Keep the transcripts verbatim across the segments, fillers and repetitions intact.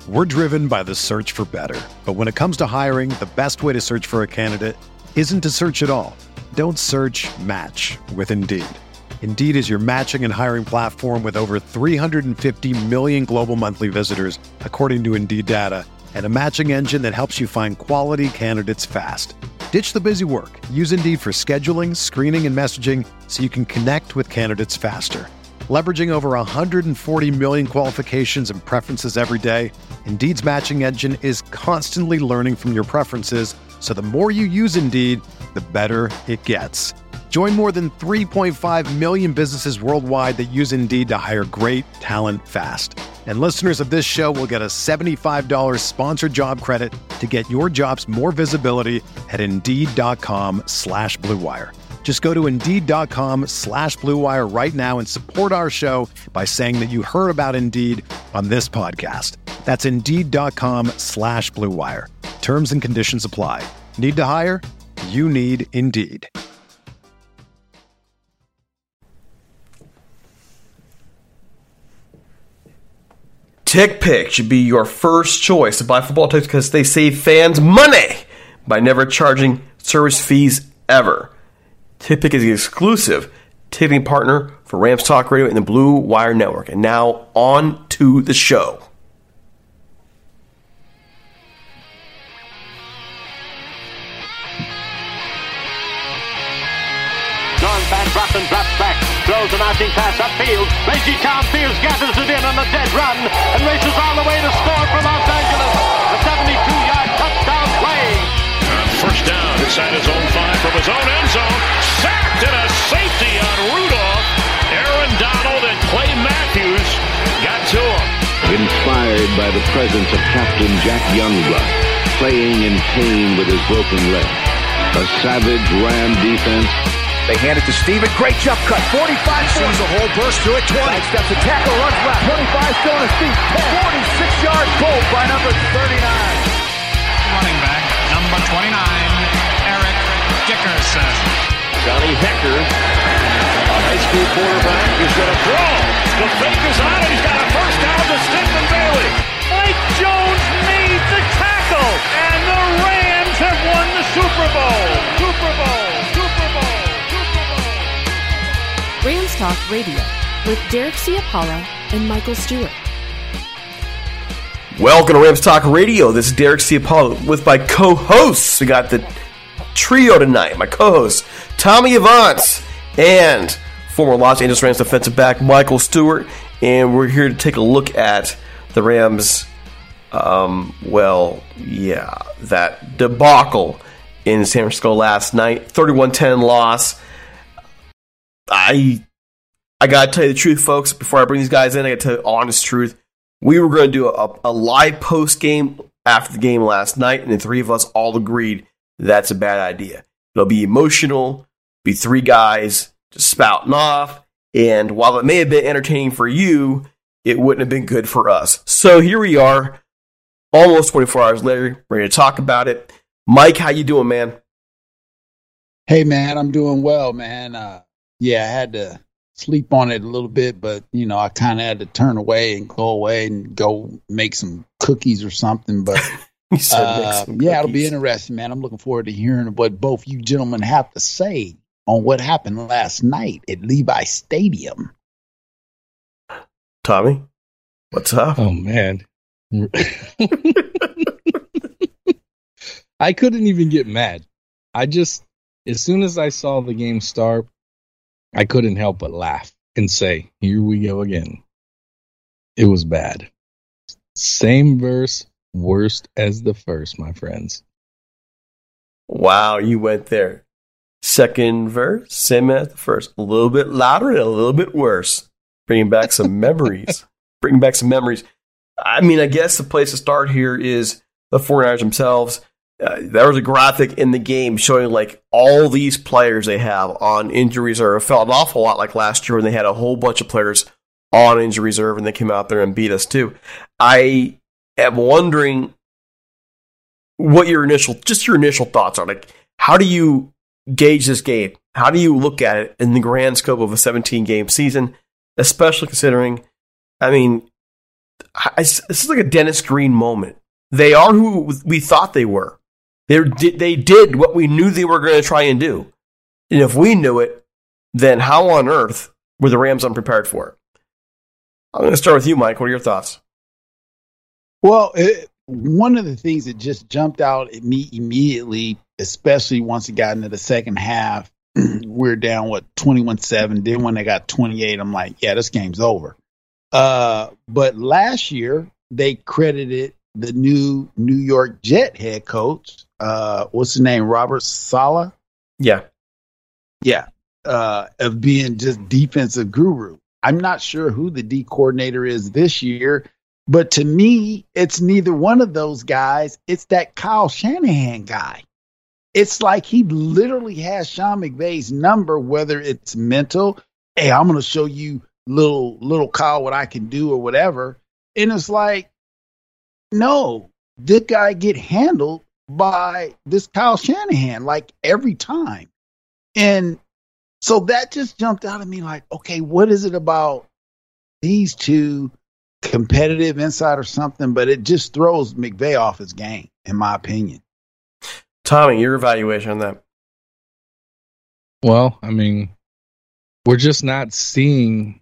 We're driven by the search for better. But when it comes to hiring, the best way to search for a candidate isn't to search at all. Don't search, match with Indeed. Indeed is your matching and hiring platform with over three hundred fifty million global monthly visitors, according to Indeed data, and a matching engine that helps you find quality candidates fast. Ditch the busy work. Use Indeed for scheduling, screening, and messaging so you can connect with candidates faster. Leveraging over one hundred forty million qualifications and preferences every day, Indeed's matching engine is constantly learning from your preferences, so the more you use Indeed, the better it gets. Join more than three point five million businesses worldwide that use Indeed to hire great talent fast. And listeners of this show will get a seventy-five dollars sponsored job credit to get your jobs more visibility at Indeed.com slash Blue Wire. Just go to Indeed.com slash Blue Wire right now and support our show by saying that you heard about Indeed on this podcast. That's Indeed.com slash Blue Wire. Terms and conditions apply. Need to hire? You need Indeed. TickPick should be your first choice to buy football tickets because they save fans money by never charging service fees ever. TickPick is the exclusive ticketing partner for Rams Talk Radio and the Blue Wire Network. And now, on to the show. John Van Brassen drops back, throws an arching pass upfield. Lazy Town Fields gathers it in on the dead run and races all the way to score for Los Angeles. A seventy-two yard touchdown play. First down inside his own five from his own end zone. Sacked and a safety on Rudolph. Aaron Donald and Clay Matthews got to him. Inspired by the presence of Captain Jack Youngblood, playing in pain with his broken leg. A savage Ram defense. They hand it to Steven. Great jump cut. forty-five. Sees a whole burst through it. twenty. Steps a tackle. Runs left. twenty-five. Still on his feet. ten. forty-six yard goal by number thirty-nine. Running back, number twenty-nine, Eric Dickerson. Johnny Hecker, a high school quarterback, is going to throw. The fake is on, and he's got a first down to Stephen Bailey. Mike Jones made the tackle, and the Rams have won the Super Bowl. Super Bowl. Super Bowl. Rams Talk Radio with Derek Ciapala and Michael Stewart. Welcome to Rams Talk Radio. This is Derek Ciapala with my co-hosts. We got the trio tonight. My co-hosts, Tommy Evans and former Los Angeles Rams defensive back Michael Stewart. And we're here to take a look at the Rams, um, well, yeah, that debacle in San Francisco last night. thirty-one ten loss. I I gotta tell you the truth, folks. Before I bring these guys in, I gotta tell you the honest truth. We were gonna do a, a live post game after the game last night, and the three of us all agreed that's a bad idea. It'll be emotional, be three guys just spouting off, and while it may have been entertaining for you, it wouldn't have been good for us. So here we are, almost twenty-four hours later, ready to talk about it. Mike, how you doing, man? Hey, man, I'm doing well, man. Uh, yeah, I had to sleep on it a little bit, but, you know, I kind of had to turn away and go away and go make some cookies or something. But, uh, yeah, it'll be interesting, man. I'm looking forward to hearing what both you gentlemen have to say on what happened last night at Levi Stadium. Tommy, what's up? Oh, man. I couldn't even get mad. I just, as soon as I saw the game start, I couldn't help but laugh and say, here we go again. It was bad. Same verse, worst as the first, my friends. Wow, you went there. Second verse, same as the first. A little bit louder and a little bit worse. Bringing back some memories. Bringing back some memories. I mean, I guess the place to start here is the 49ers themselves. Uh, there was a graphic in the game showing like all these players they have on injury reserve. It felt an awful lot like last year when they had a whole bunch of players on injury reserve and they came out there and beat us too. I am wondering what your initial, just your initial thoughts are. Like, how do you gauge this game? How do you look at it in the grand scope of a seventeen game season, especially considering, I mean, I, this is like a Dennis Green moment. They are who we thought they were. They they did what we knew they were going to try and do. And if we knew it, then how on earth were the Rams unprepared for it? I'm going to start with you, Mike. What are your thoughts? Well, it, one of the things that just jumped out at me immediately, especially once it got into the second half, we're down, what, twenty-one seven. Then when they got twenty-eight, I'm like, yeah, this game's over. Uh, but last year, they credited the new New York Jet head coach, uh, what's his name, Robert Saleh? Yeah. Yeah, uh, of being just defensive guru. I'm not sure who the D coordinator is this year, but to me, it's neither one of those guys. It's that Kyle Shanahan guy. It's like he literally has Sean McVay's number, whether it's mental, hey, I'm going to show you little little Kyle what I can do or whatever. And it's like, no, this guy get handled by this Kyle Shanahan like every time. And so that just jumped out at me like, okay, what is it about these two, competitive inside or something? But it just throws McVay off his game, in my opinion. Tommy, your evaluation on that? Well, I mean, we're just not seeing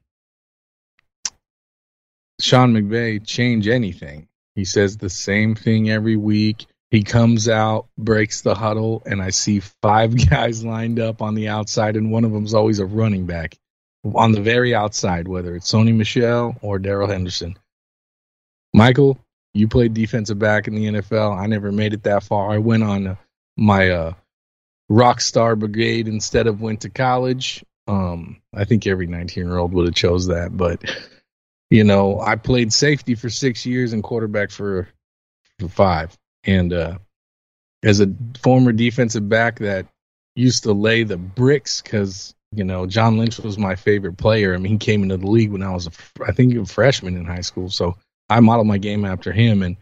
Sean McVay change anything. He says the same thing every week. He comes out, breaks the huddle, and I see five guys lined up on the outside, and one of them is always a running back on the very outside, whether it's Sony Michel or Darrell Henderson. Michael, you played defensive back in the N F L. I never made it that far. I went on uh, my uh, rock star brigade instead of went to college. Um, I think every nineteen-year-old would have chose that, but you know, I played safety for six years and quarterback for, for five. And uh, as a former defensive back that used to lay the bricks, because, you know, John Lynch was my favorite player. I mean, he came into the league when I was, a, I think, a freshman in high school. So I modeled my game after him. And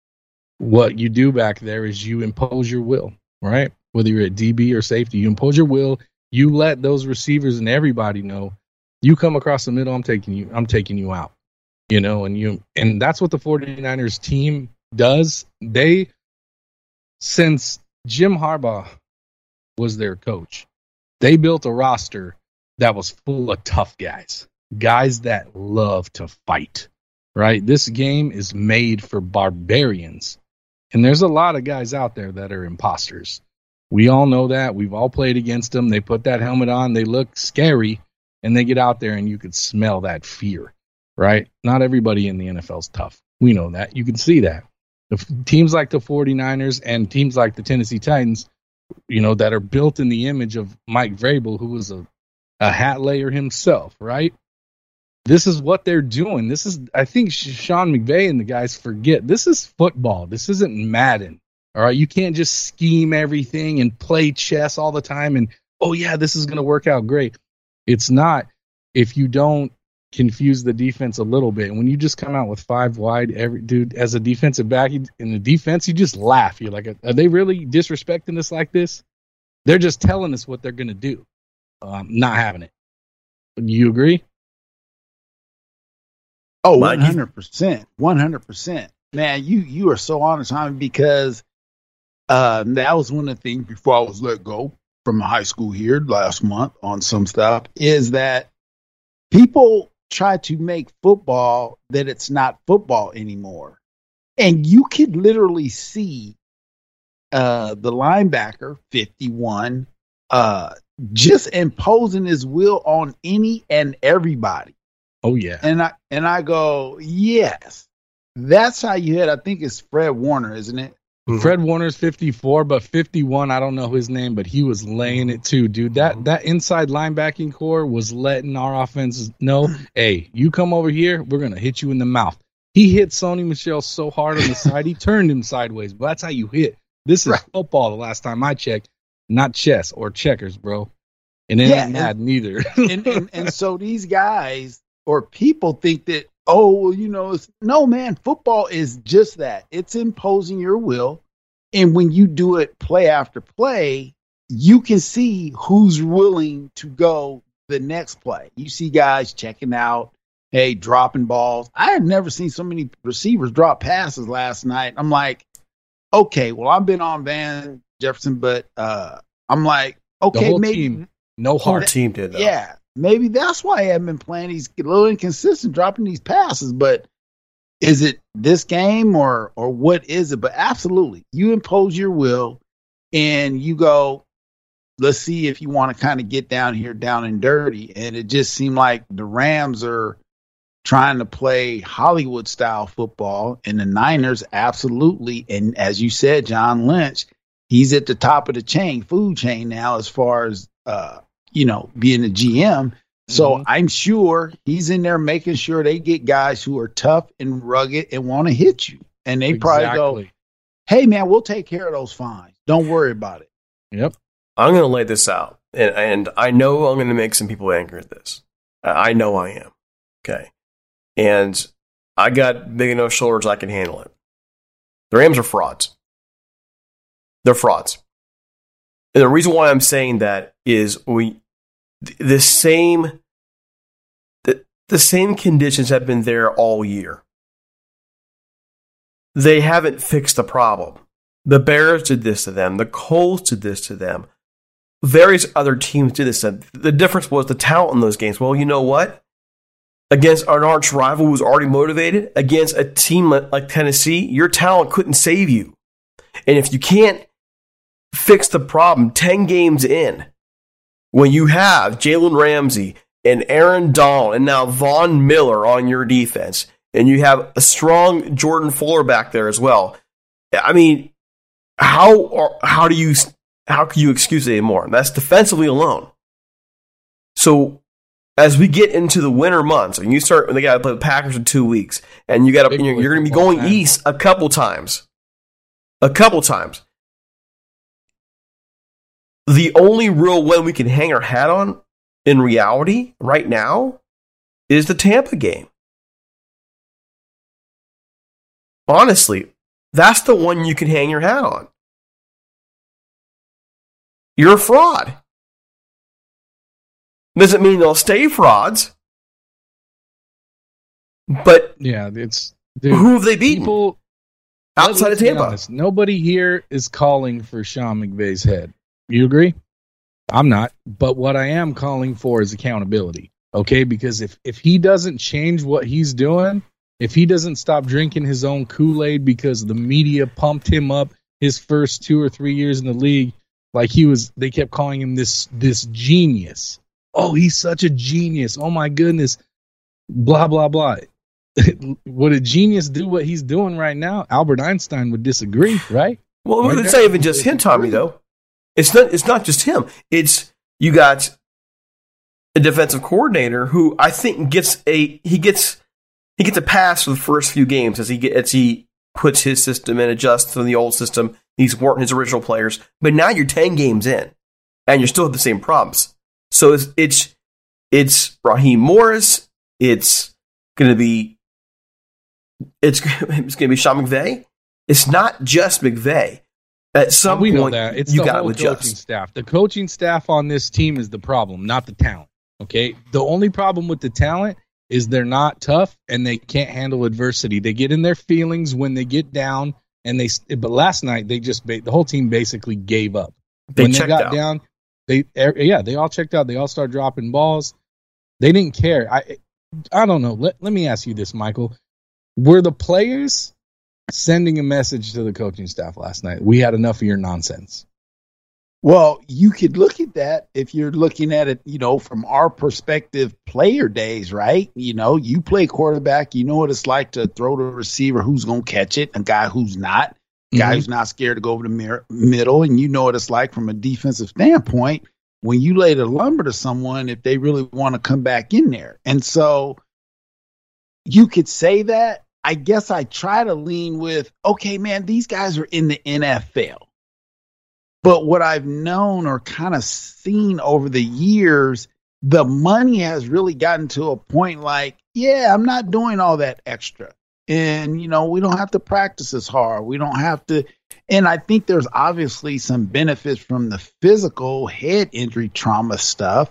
what you do back there is you impose your will, right? Whether you're at D B or safety, you impose your will. You let those receivers and everybody know, you come across the middle, I'm taking you, I'm taking you out, you know, and you, and that's what the 49ers team does. They, since Jim Harbaugh was their coach, they built a roster that was full of tough guys, guys that love to fight, right? This game is made for barbarians. And there's a lot of guys out there that are imposters. We all know that. We've all played against them. They put that helmet on. They look scary, and they get out there, and you could smell that fear, right? Not everybody in the N F L is tough. We know that. You can see that. The teams like the 49ers and teams like the Tennessee Titans, you know, that are built in the image of Mike Vrabel, who was a, a hat layer himself, right? This is what they're doing. This is, I think Sean McVay and the guys forget, this is football. This isn't Madden, all right? You can't just scheme everything and play chess all the time and, oh, yeah, this is going to work out great. It's not if you don't confuse the defense a little bit. And when you just come out with five wide, every dude as a defensive back in the defense, you just laugh. You're like, are they really disrespecting us like this? They're just telling us what they're going to do. Um, not having it. You agree? Oh, one hundred percent. one hundred percent. Man, you, you are so honest, Tommy, because uh, that was one of the things before I was let go from high school here last month on some stuff, is that people try to make football that it's not football anymore. And you could literally see uh, the linebacker, fifty-one, uh, just imposing his will on any and everybody. Oh, yeah. And I and I go, yes, that's how you hit. I think it's Fred Warner, isn't it? Fred Warner's fifty-four, but fifty-one, I don't know his name, but he was laying it too, dude. That that inside linebacking core was letting our offense know, hey, you come over here, we're going to hit you in the mouth. He hit Sony Michel so hard on the side, he turned him sideways. But that's how you hit. This is right. Football the last time I checked, not chess or checkers, bro. And it yeah, ain't that neither. and, and, and so these guys or people think that, oh, well, you know, it's, no, man, football is just that. It's imposing your will. And when you do it play after play, you can see who's willing to go the next play. You see guys checking out, hey, dropping balls. I had never seen so many receivers drop passes last night. I'm like, okay, well, I've been on Van Jefferson, but uh, I'm like, okay, the whole maybe team, no heart. Team did, though. Yeah, maybe that's why I haven't been playing. He's a little inconsistent dropping these passes, but is it this game or or what is it? But absolutely, you impose your will and you go, let's see if you want to kind of get down here, down and dirty. And it just seemed like the Rams are trying to play Hollywood style football, and the Niners absolutely. And as you said, John Lynch, he's at the top of the chain, food chain now, as far as uh, you know, being a G M. So mm-hmm. I'm sure he's in there making sure they get guys who are tough and rugged and want to hit you. And they exactly. probably go, hey man, we'll take care of those fines. Don't worry about it. Yep. I'm going to lay this out, and, and I know I'm going to make some people angry at this. I know I am. Okay. And I got big enough shoulders I can handle it. The Rams are frauds. They're frauds. And the reason why I'm saying that is we the same the, the same conditions have been there all year. They haven't fixed the problem. The Bears did this to them. The Colts did this to them. Various other teams did this to them. The difference was the talent in those games. Well, you know what? Against an arch rival who was already motivated, against a team like Tennessee, your talent couldn't save you. And if you can't fix the problem ten games in, when you have Jalen Ramsey and Aaron Donald and now Von Miller on your defense, and you have a strong Jordan Fuller back there as well, I mean, how are, how do you how can you excuse it anymore? That's defensively alone. So as we get into the winter months, and you start, they got to play the Packers in two weeks, and you got to, you're, you're going to be going east a couple times, a couple times. The only real one we can hang our hat on, in reality, right now, is the Tampa game. Honestly, that's the one you can hang your hat on. You're a fraud. Doesn't mean they'll stay frauds. But yeah, it's dude, who have they beaten? People, outside of Tampa. Honest, nobody here is calling for Sean McVay's head. You agree? I'm not. But what I am calling for is accountability. Okay? Because if, if he doesn't change what he's doing, if he doesn't stop drinking his own Kool-Aid because the media pumped him up his first two or three years in the league, like he was, they kept calling him this this genius. Oh, he's such a genius. Oh, my goodness. Blah, blah, blah. Would a genius do what he's doing right now? Albert Einstein would disagree, right? Well, right it's not even just him, Tommy, though. It's not, it's not just him. It's you got a defensive coordinator who I think gets a he gets he gets a pass for the first few games as he get, as he puts his system and adjusts to the old system. He's working his original players, but now you're ten games in, and you still have the same problems. So it's it's, it's Raheem Morris. It's going to be it's it's going to be Sean McVay. It's not just McVay. At some we point, know that. It's you the got to whole adjust. Coaching staff. The coaching staff on this team is the problem, not the talent. Okay, the only problem with the talent is they're not tough and they can't handle adversity. They get in their feelings when they get down, and they. But last night they just the whole team basically gave up. They when they checked got out. down. They yeah, they all checked out. They all started dropping balls. They didn't care. I I don't know. Let let me ask you this, Michael. Were the players sending a message to the coaching staff last night? We had enough of your nonsense. Well, you could look at that if you're looking at it, you know, from our perspective, player days, right? You know, you play quarterback, you know what it's like to throw to a receiver who's going to catch it, a guy who's not, a guy mm-hmm. who's not scared to go over the mir- middle, and you know what it's like from a defensive standpoint when you lay the lumber to someone if they really want to come back in there. And so you could say that. I guess I try to lean with, okay, man, these guys are in the N F L. But what I've known or kind of seen over the years, the money has really gotten to a point like, yeah, I'm not doing all that extra. And, you know, we don't have to practice as hard. We don't have to. And I think there's obviously some benefits from the physical head injury trauma stuff.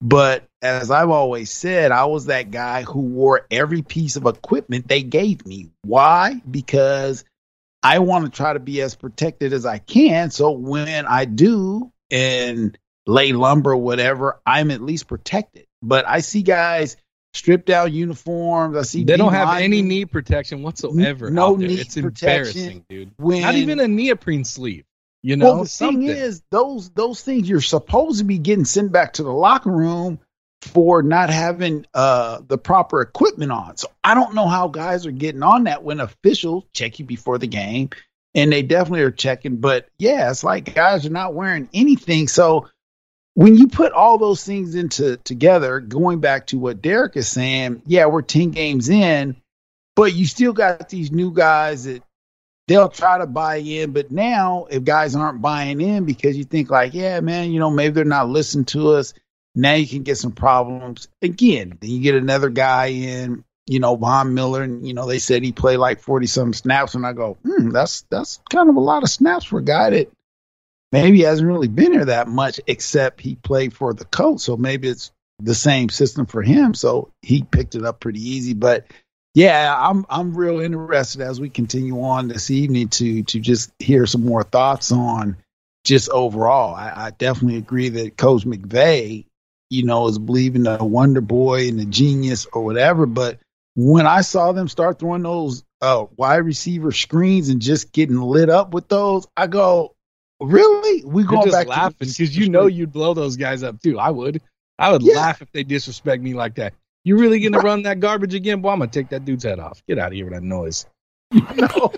But as I've always said, I was that guy who wore every piece of equipment they gave me. Why? Because I want to try to be as protected as I can. So when I do and lay lumber or whatever, I'm at least protected. But I see guys strip down uniforms. I see they don't have any knee protection whatsoever. No out there. knee It's protection, embarrassing, dude. when- Not even a neoprene sleeve. You know, well, the something. thing is, those those things you're supposed to be getting sent back to the locker room for not having uh, the proper equipment on. So I don't know how guys are getting on that when officials check you before the game, and they definitely are checking. But yeah, it's like guys are not wearing anything. So when you put all those things into together, going back to what Derek is saying, yeah, we're ten games in, but you still got these new guys that they'll try to buy in. But now if guys aren't buying in because you think like, yeah, man, you know, maybe they're not listening to us, now you can get some problems. Again, then you get another guy in, you know, Von Miller, and, you know, they said he played like forty-some snaps, and I go, hmm, that's that's kind of a lot of snaps for a guy that maybe hasn't really been here that much, except he played for the Colts. So maybe it's the same system for him. So he picked it up pretty easy. But yeah, I'm I'm real interested as we continue on this evening to to just hear some more thoughts on just overall. I, I definitely agree that Coach McVay, you know, is believing the wonder boy and the genius or whatever. But when I saw them start throwing those uh, wide receiver screens and just getting lit up with those, I go, really? We You're going just back laughing because you know you'd blow those guys up too. I would. I would Yeah. laugh if they disrespect me like that. You really gonna run that garbage again? Boy, I'm gonna take that dude's head off. Get out of here with that noise. No.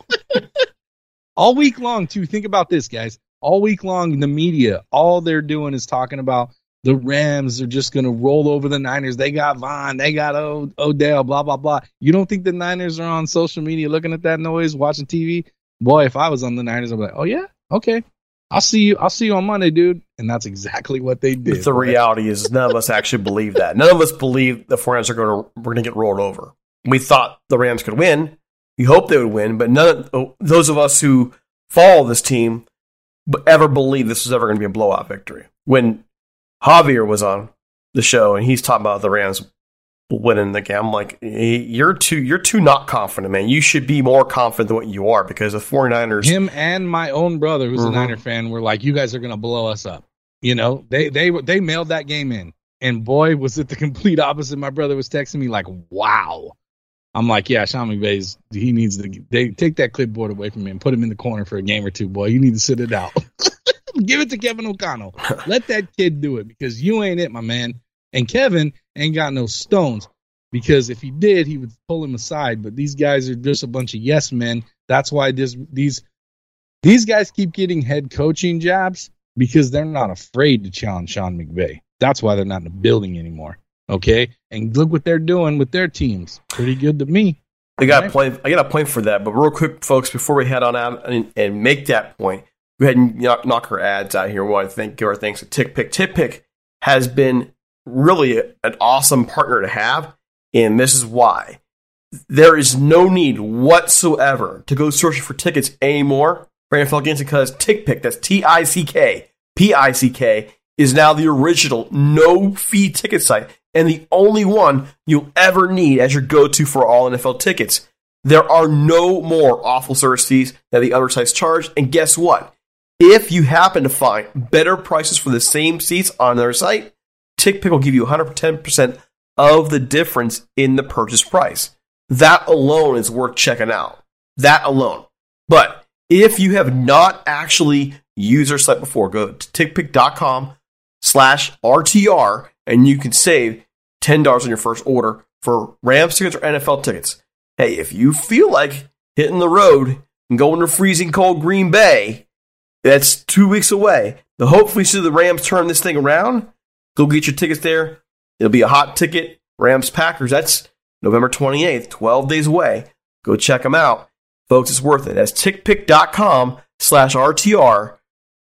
All week long, too. Think about this, guys. All week long, the media, all they're doing is talking about the Rams are just gonna roll over the Niners. They got Von, they got o- Odell, blah blah blah. You don't think the Niners are on social media looking at that noise, watching T V? Boy, if I was on the Niners, I'd be like, oh yeah, okay. I'll see you. I'll see you on Monday, dude. And that's exactly what they did. But the reality is, none of us actually believe that. None of us believe the Rams are going to we're going to get rolled over. We thought the Rams could win. We hoped they would win, but none of those of us who follow this team ever believed this was ever going to be a blowout victory. When Javier was on the show and he's talking about the Rams winning the game, I'm like, you're too you're too not confident, man. You should be more confident than what you are, because the 49ers... Him and my own brother, who's Mm-hmm. a Niner fan, were like, you guys are going to blow us up. You know, they they they mailed that game in. And boy, was it the complete opposite. My brother was texting me like, wow. I'm like, yeah, Sean McVay's, he needs to they take that clipboard away from him and put him in the corner for a game or two, boy. You need to sit it out. Give it to Kevin O'Connell. Let that kid do it, because you ain't it, my man. And Kevin ain't got no stones, because if he did, he would pull him aside. But these guys are just a bunch of yes men. That's why this, these these guys keep getting head coaching jobs, because they're not afraid to challenge Sean McVay. That's why they're not in the building anymore. Okay? And look what they're doing with their teams. Pretty good to me. I got a point. I got a point for that. But real quick, folks, before we head on out and, and make that point, go ahead and knock, knock our ads out here. What I think, give our thanks to TickPick. TickPick has been really a, an awesome partner to have, and this is why. There is no need whatsoever to go searching for tickets anymore for N F L games, because TickPick, that's T I C K, P I C K, is now the original no-fee ticket site and the only one you'll ever need as your go-to for all N F L tickets. There are no more awful service fees that the other sites charge, and guess what? If you happen to find better prices for the same seats on their site, TickPick will give you one hundred ten percent of the difference in the purchase price. That alone is worth checking out. That alone. But if you have not actually used their site before, go to tickpick.com slash RTR and you can save ten dollars on your first order for Rams tickets or N F L tickets. Hey, if you feel like hitting the road and going to freezing cold Green Bay, that's two weeks away. But hopefully see the Rams turn this thing around. Go get your tickets there. It'll be a hot ticket. Rams Packers, that's November twenty-eighth, twelve days away. Go check them out. Folks, it's worth it. That's tickpick.com slash RTR.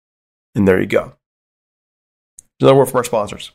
And there you go. Another word from our sponsors.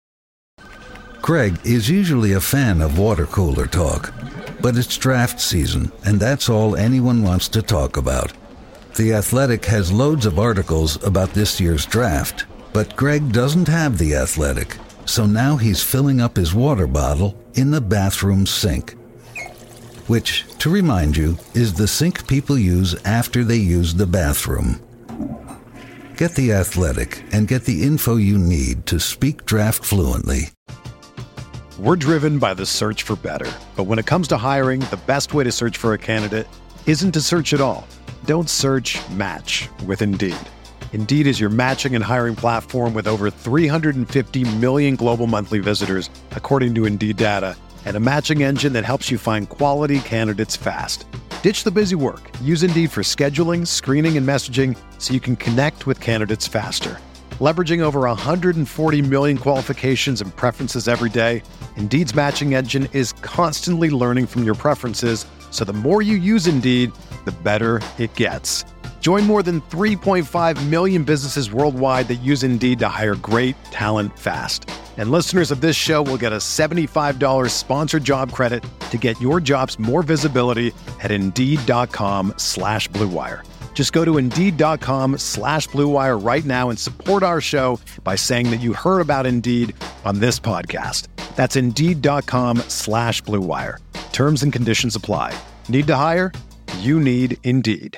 Craig is usually a fan of water cooler talk, but it's draft season, and that's all anyone wants to talk about. The Athletic has loads of articles about this year's draft, but Greg doesn't have The Athletic, So now he's filling up his water bottle in the bathroom sink. Which, to remind you, is the sink people use after they use the bathroom. Get The Athletic and get the info you need to speak draft fluently. We're driven by the search for better. But when it comes to hiring, the best way to search for a candidate isn't to search at all. Don't search, match with Indeed. Indeed is your matching and hiring platform with over three hundred fifty million global monthly visitors, according to Indeed data, and a matching engine that helps you find quality candidates fast. Ditch the busy work. Use Indeed for scheduling, screening, and messaging so you can connect with candidates faster. Leveraging over one hundred forty million qualifications and preferences every day, Indeed's matching engine is constantly learning from your preferences, so the more you use Indeed, the better it gets. Join more than three point five million businesses worldwide that use Indeed to hire great talent fast. And listeners of this show will get a seventy-five dollars sponsored job credit to get your jobs more visibility at Indeed.com slash Blue Wire. Just go to Indeed.com slash Blue Wire right now and support our show by saying that you heard about Indeed on this podcast. That's Indeed.com slash Blue Wire. Terms and conditions apply. Need to hire? You need Indeed.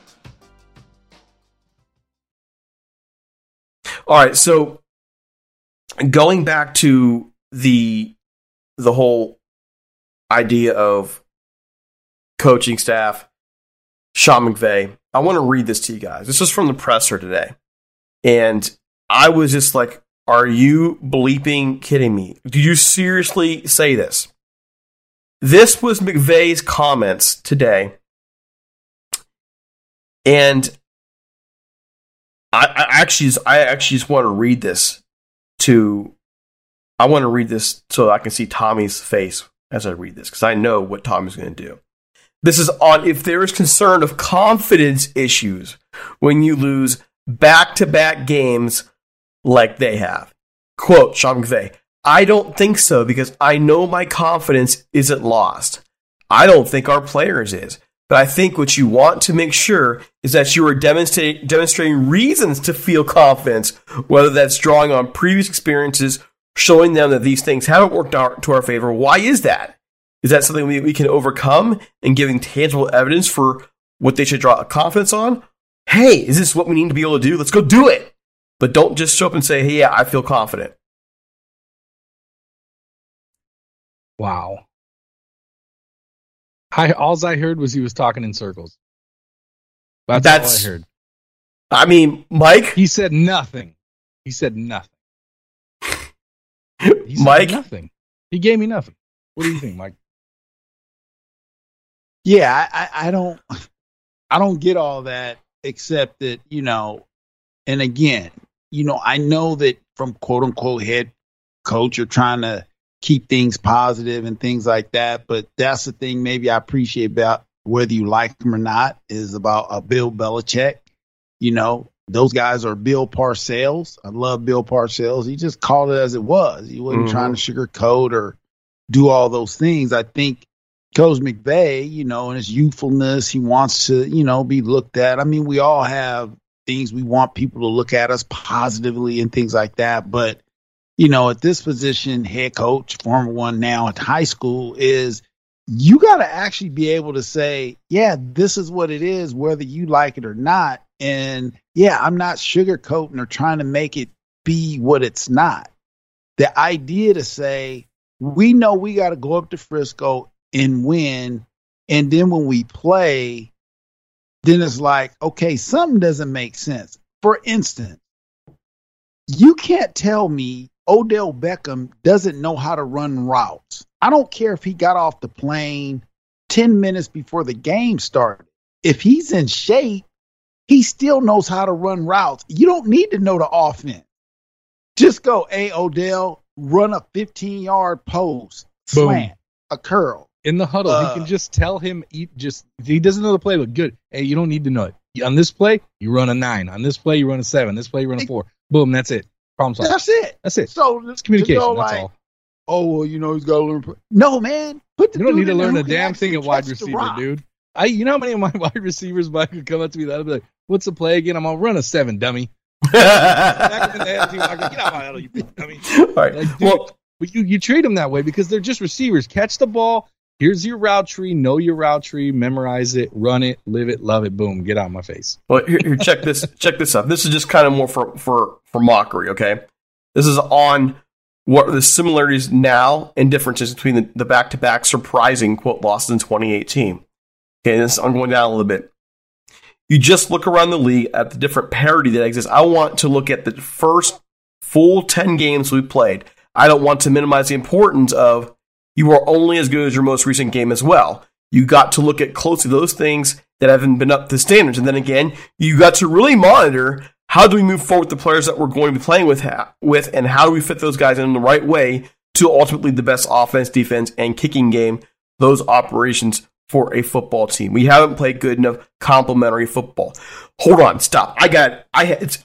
All right, so going back to the the whole idea of coaching staff, Sean McVay, I want to read this to you guys. This is from the presser today. And I was just like, are you bleeping kidding me? Do you seriously say this? This was McVay's comments today. And I, I actually just, I actually just want to read this to I want to read this so I can see Tommy's face as I read this, because I know what Tommy's going to do. This is on if there is concern of confidence issues when you lose back-to-back games like they have. Quote, Sean McVay, I don't think so because I know my confidence isn't lost. I don't think our players is. But I think what you want to make sure is that you are demonstrate, demonstrating reasons to feel confidence, whether that's drawing on previous experiences, showing them that these things haven't worked out to our favor. Why is that? Is that something we, we can overcome and giving tangible evidence for what they should draw confidence on? Hey, is this what we need to be able to do? Let's go do it. But don't just show up and say, hey, yeah, I feel confident. Wow. I, all I heard was he was talking in circles. That's, That's all I heard. I mean, Mike? He said nothing. He said nothing. He said Mike? Nothing. He gave me nothing. What do you think, Mike? Yeah, I, I don't I don't get all that, except that, you know, and again, you know, I know that from quote unquote head coach, you're trying to keep things positive and things like that. But that's the thing maybe I appreciate about whether you like him or not is about a Bill Belichick. You know, those guys are Bill Parcells. I love Bill Parcells. He just called it as it was. He wasn't mm-hmm. trying to sugarcoat or do all those things. I think Coach McVay, you know, in his youthfulness, he wants to, you know, be looked at. I mean, we all have things we want people to look at us positively and things like that. But, you know, at this position, head coach, former one now at high school, is you got to actually be able to say, yeah, this is what it is, whether you like it or not. And yeah, I'm not sugarcoating or trying to make it be what it's not. The idea to say, we know we got to go up to Frisco and win. And then when we play, then it's like, okay, something doesn't make sense. For instance, you can't tell me Odell Beckham doesn't know how to run routes. I don't care if he got off the plane ten minutes before the game started. If he's in shape, he still knows how to run routes. You don't need to know the offense. Just go, hey, Odell, run a fifteen-yard post, slant, a curl. In the huddle, uh, he can just tell him, he just he doesn't know the play, but good. Hey, you don't need to know it. On this play, you run a nine. On this play, you run a seven. This play, you run a four. Boom, that's it. Problem solved. That's it. That's it. So it's communication. That's like, all. Oh, well, you know, he's got to learn. No, man. Put the you don't dude need to in learn there a who damn can thing at actually wide catch the receiver, rock. dude. I, you know how many of my wide receivers might could come up to me that I'd be like, "What's the play again?" I'm gonna run a seven, dummy. Smack him in the head, too. I go, get out my head, you bitch. I mean, All right. like, dude, Well, but you, you treat them that way because they're just receivers. Catch the ball. Here's your route tree. Know your route tree. Memorize it. Run it. Live it. Love it. Boom. Get out of my face. well here, here, check this. Check this out. This is just kind of more for, for, for mockery, okay? This is on what are the similarities now and differences between the, the back-to-back surprising, quote, losses in twenty eighteen. Okay, this, I'm going down a little bit. You just look around the league at the different parity that exists. I want to look at the first full ten games we played. I don't want to minimize the importance of you are only as good as your most recent game as well. You got to look at closely those things that haven't been up to standards. And then again, you got to really monitor how do we move forward with the players that we're going to be playing with, with and how do we fit those guys in the right way to ultimately the best offense, defense, and kicking game, those operations for a football team. We haven't played good enough complementary football. Hold on, stop. I got I it's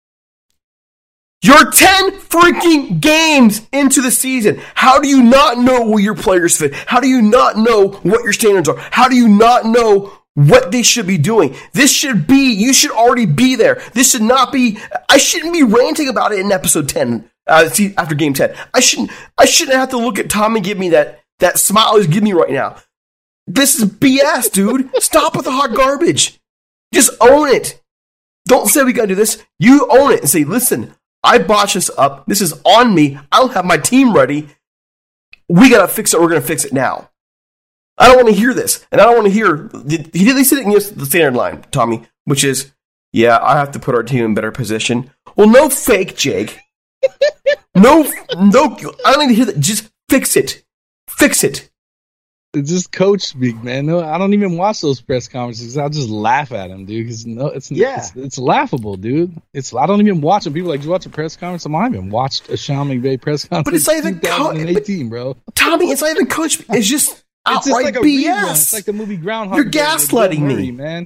You're ten freaking games into the season. How do you not know where your players fit? How do you not know what your standards are? How do you not know what they should be doing? This should be, you should already be there. This should not be, I shouldn't be ranting about it in episode ten, uh, see, after game ten. I shouldn't, I shouldn't have to look at Tom and give me that, that smile he's giving me right now. This is B S, dude. Stop with the hot garbage. Just own it. Don't say we gotta do this. You own it and say, listen, I botched this up. This is on me. I don't have my team ready. We got to fix it. We're going to fix it now. I don't want to hear this. And I don't want to hear, he did said it in the standard line, Tommy, which is, yeah, I have to put our team in better position. Well, no fake, Jake. No, no, I don't need to hear that. Just fix it. Fix it. It's just coach speak, man. No, I don't even watch those press conferences. I'll just laugh at them, dude. Because no, it's yeah, it's, it's laughable, dude. It's I don't even watch them. People are like, "Did you watch a press conference?" I haven't even watched a Sean McVay press conference. But it's not even twenty eighteen, bro. Tommy, it's not even coach. It's just outright it's just like a B S. Rerun. It's like the movie Groundhog. You're gaslighting me, man.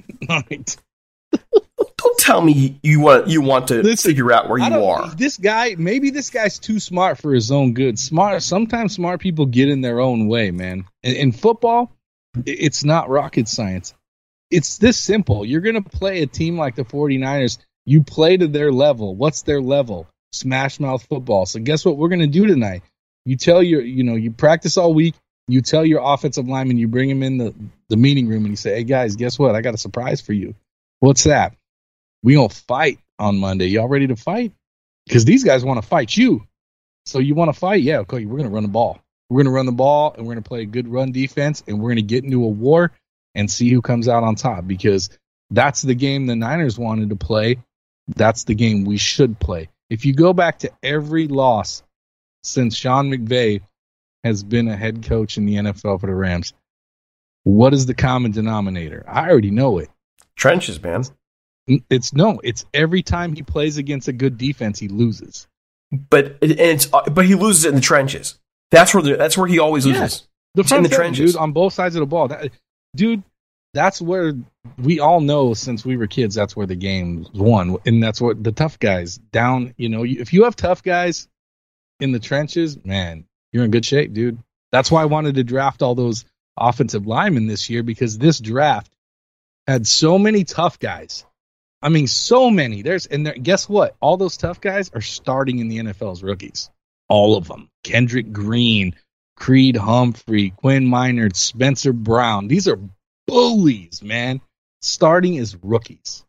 Don't tell me you want you want to Listen, figure out where you are. This guy, maybe this guy's too smart for his own good. Smart. Sometimes smart people get in their own way, man. In, in football, it's not rocket science. It's this simple. You're going to play a team like the 49ers. You play to their level. What's their level? Smash mouth football. So guess what we're going to do tonight? You tell your, you know, you practice all week. You tell your offensive lineman, you bring him in the, the meeting room and you say, hey, guys, guess what? I got a surprise for you. What's that? We going to fight on Monday. Y'all ready to fight? Because these guys want to fight you. So you want to fight? Yeah, okay, we're going to run the ball. We're going to run the ball, and we're going to play a good run defense, and we're going to get into a war and see who comes out on top, because that's the game the Niners wanted to play. That's the game we should play. If you go back to every loss since Sean McVay has been a head coach in the N F L for the Rams, what is the common denominator? I already know it. Trenches, man. It's no, it's every time he plays against a good defense, he loses. But it, it's but he loses in the trenches. That's where the, that's where he always loses. Yes. The front in the seven, trenches, dude, on both sides of the ball. That, dude, that's where we all know since we were kids. That's where the game's won, and that's what the tough guys down. You know, if you have tough guys in the trenches, man, you're in good shape, dude. That's why I wanted to draft all those offensive linemen this year, because this draft had so many tough guys. I mean, so many. There's and there, guess what? All those tough guys are starting in the N F L as rookies. All of them. Kendrick Green, Creed Humphrey, Quinn Minard, Spencer Brown. These are bullies, man. Starting as rookies.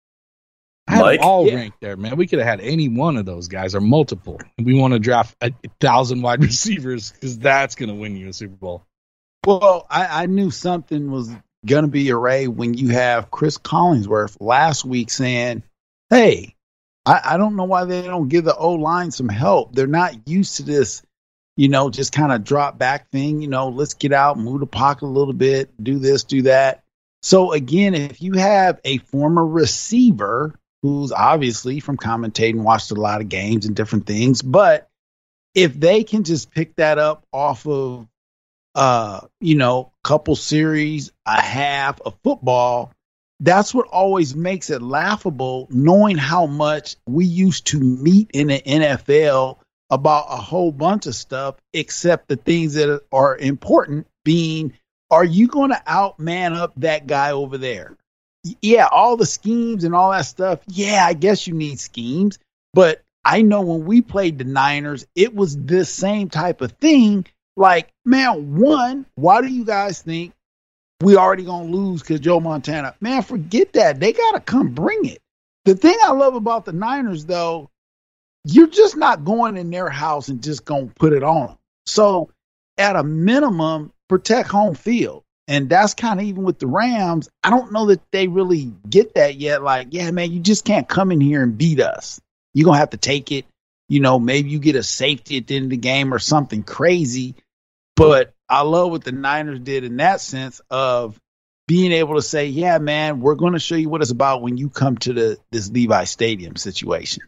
I have Mike, them all yeah. ranked there, man. We could have had any one of those guys or multiple. And we want to draft a thousand wide receivers because that's going to win you a Super Bowl. Well, I, I knew something was going to be array when you have Chris Collinsworth last week saying, hey, I, I don't know why they don't give the O-line some help. They're not used to this, you know, just kind of drop back thing. You know, let's get out, move the pocket a little bit, do this, do that. So, again, if you have a former receiver who's obviously from commentating, watched a lot of games and different things, but if they can just pick that up off of, uh, you know, couple series, a half of football, that's what always makes it laughable, knowing how much we used to meet in the N F L about a whole bunch of stuff, except the things that are important being, are you going to outman up that guy over there? yeah, all the schemes and all that stuff. Yeah, I guess you need schemes. But I know when we played the Niners, it was this same type of thing. Like, man, one, why do you guys think we already going to lose because Joe Montana? Man, forget that. They got to come bring it. The thing I love about the Niners, though, you're just not going in their house and just going to put it on them. So at a minimum, protect home field. And that's kind of even with the Rams. I don't know that they really get that yet. Like, yeah, man, you just can't come in here and beat us. You're going to have to take it. You know, maybe you get a safety at the end of the game or something crazy. But I love what the Niners did in that sense of being able to say, yeah, man, we're going to show you what it's about when you come to the this Levi Stadium situation.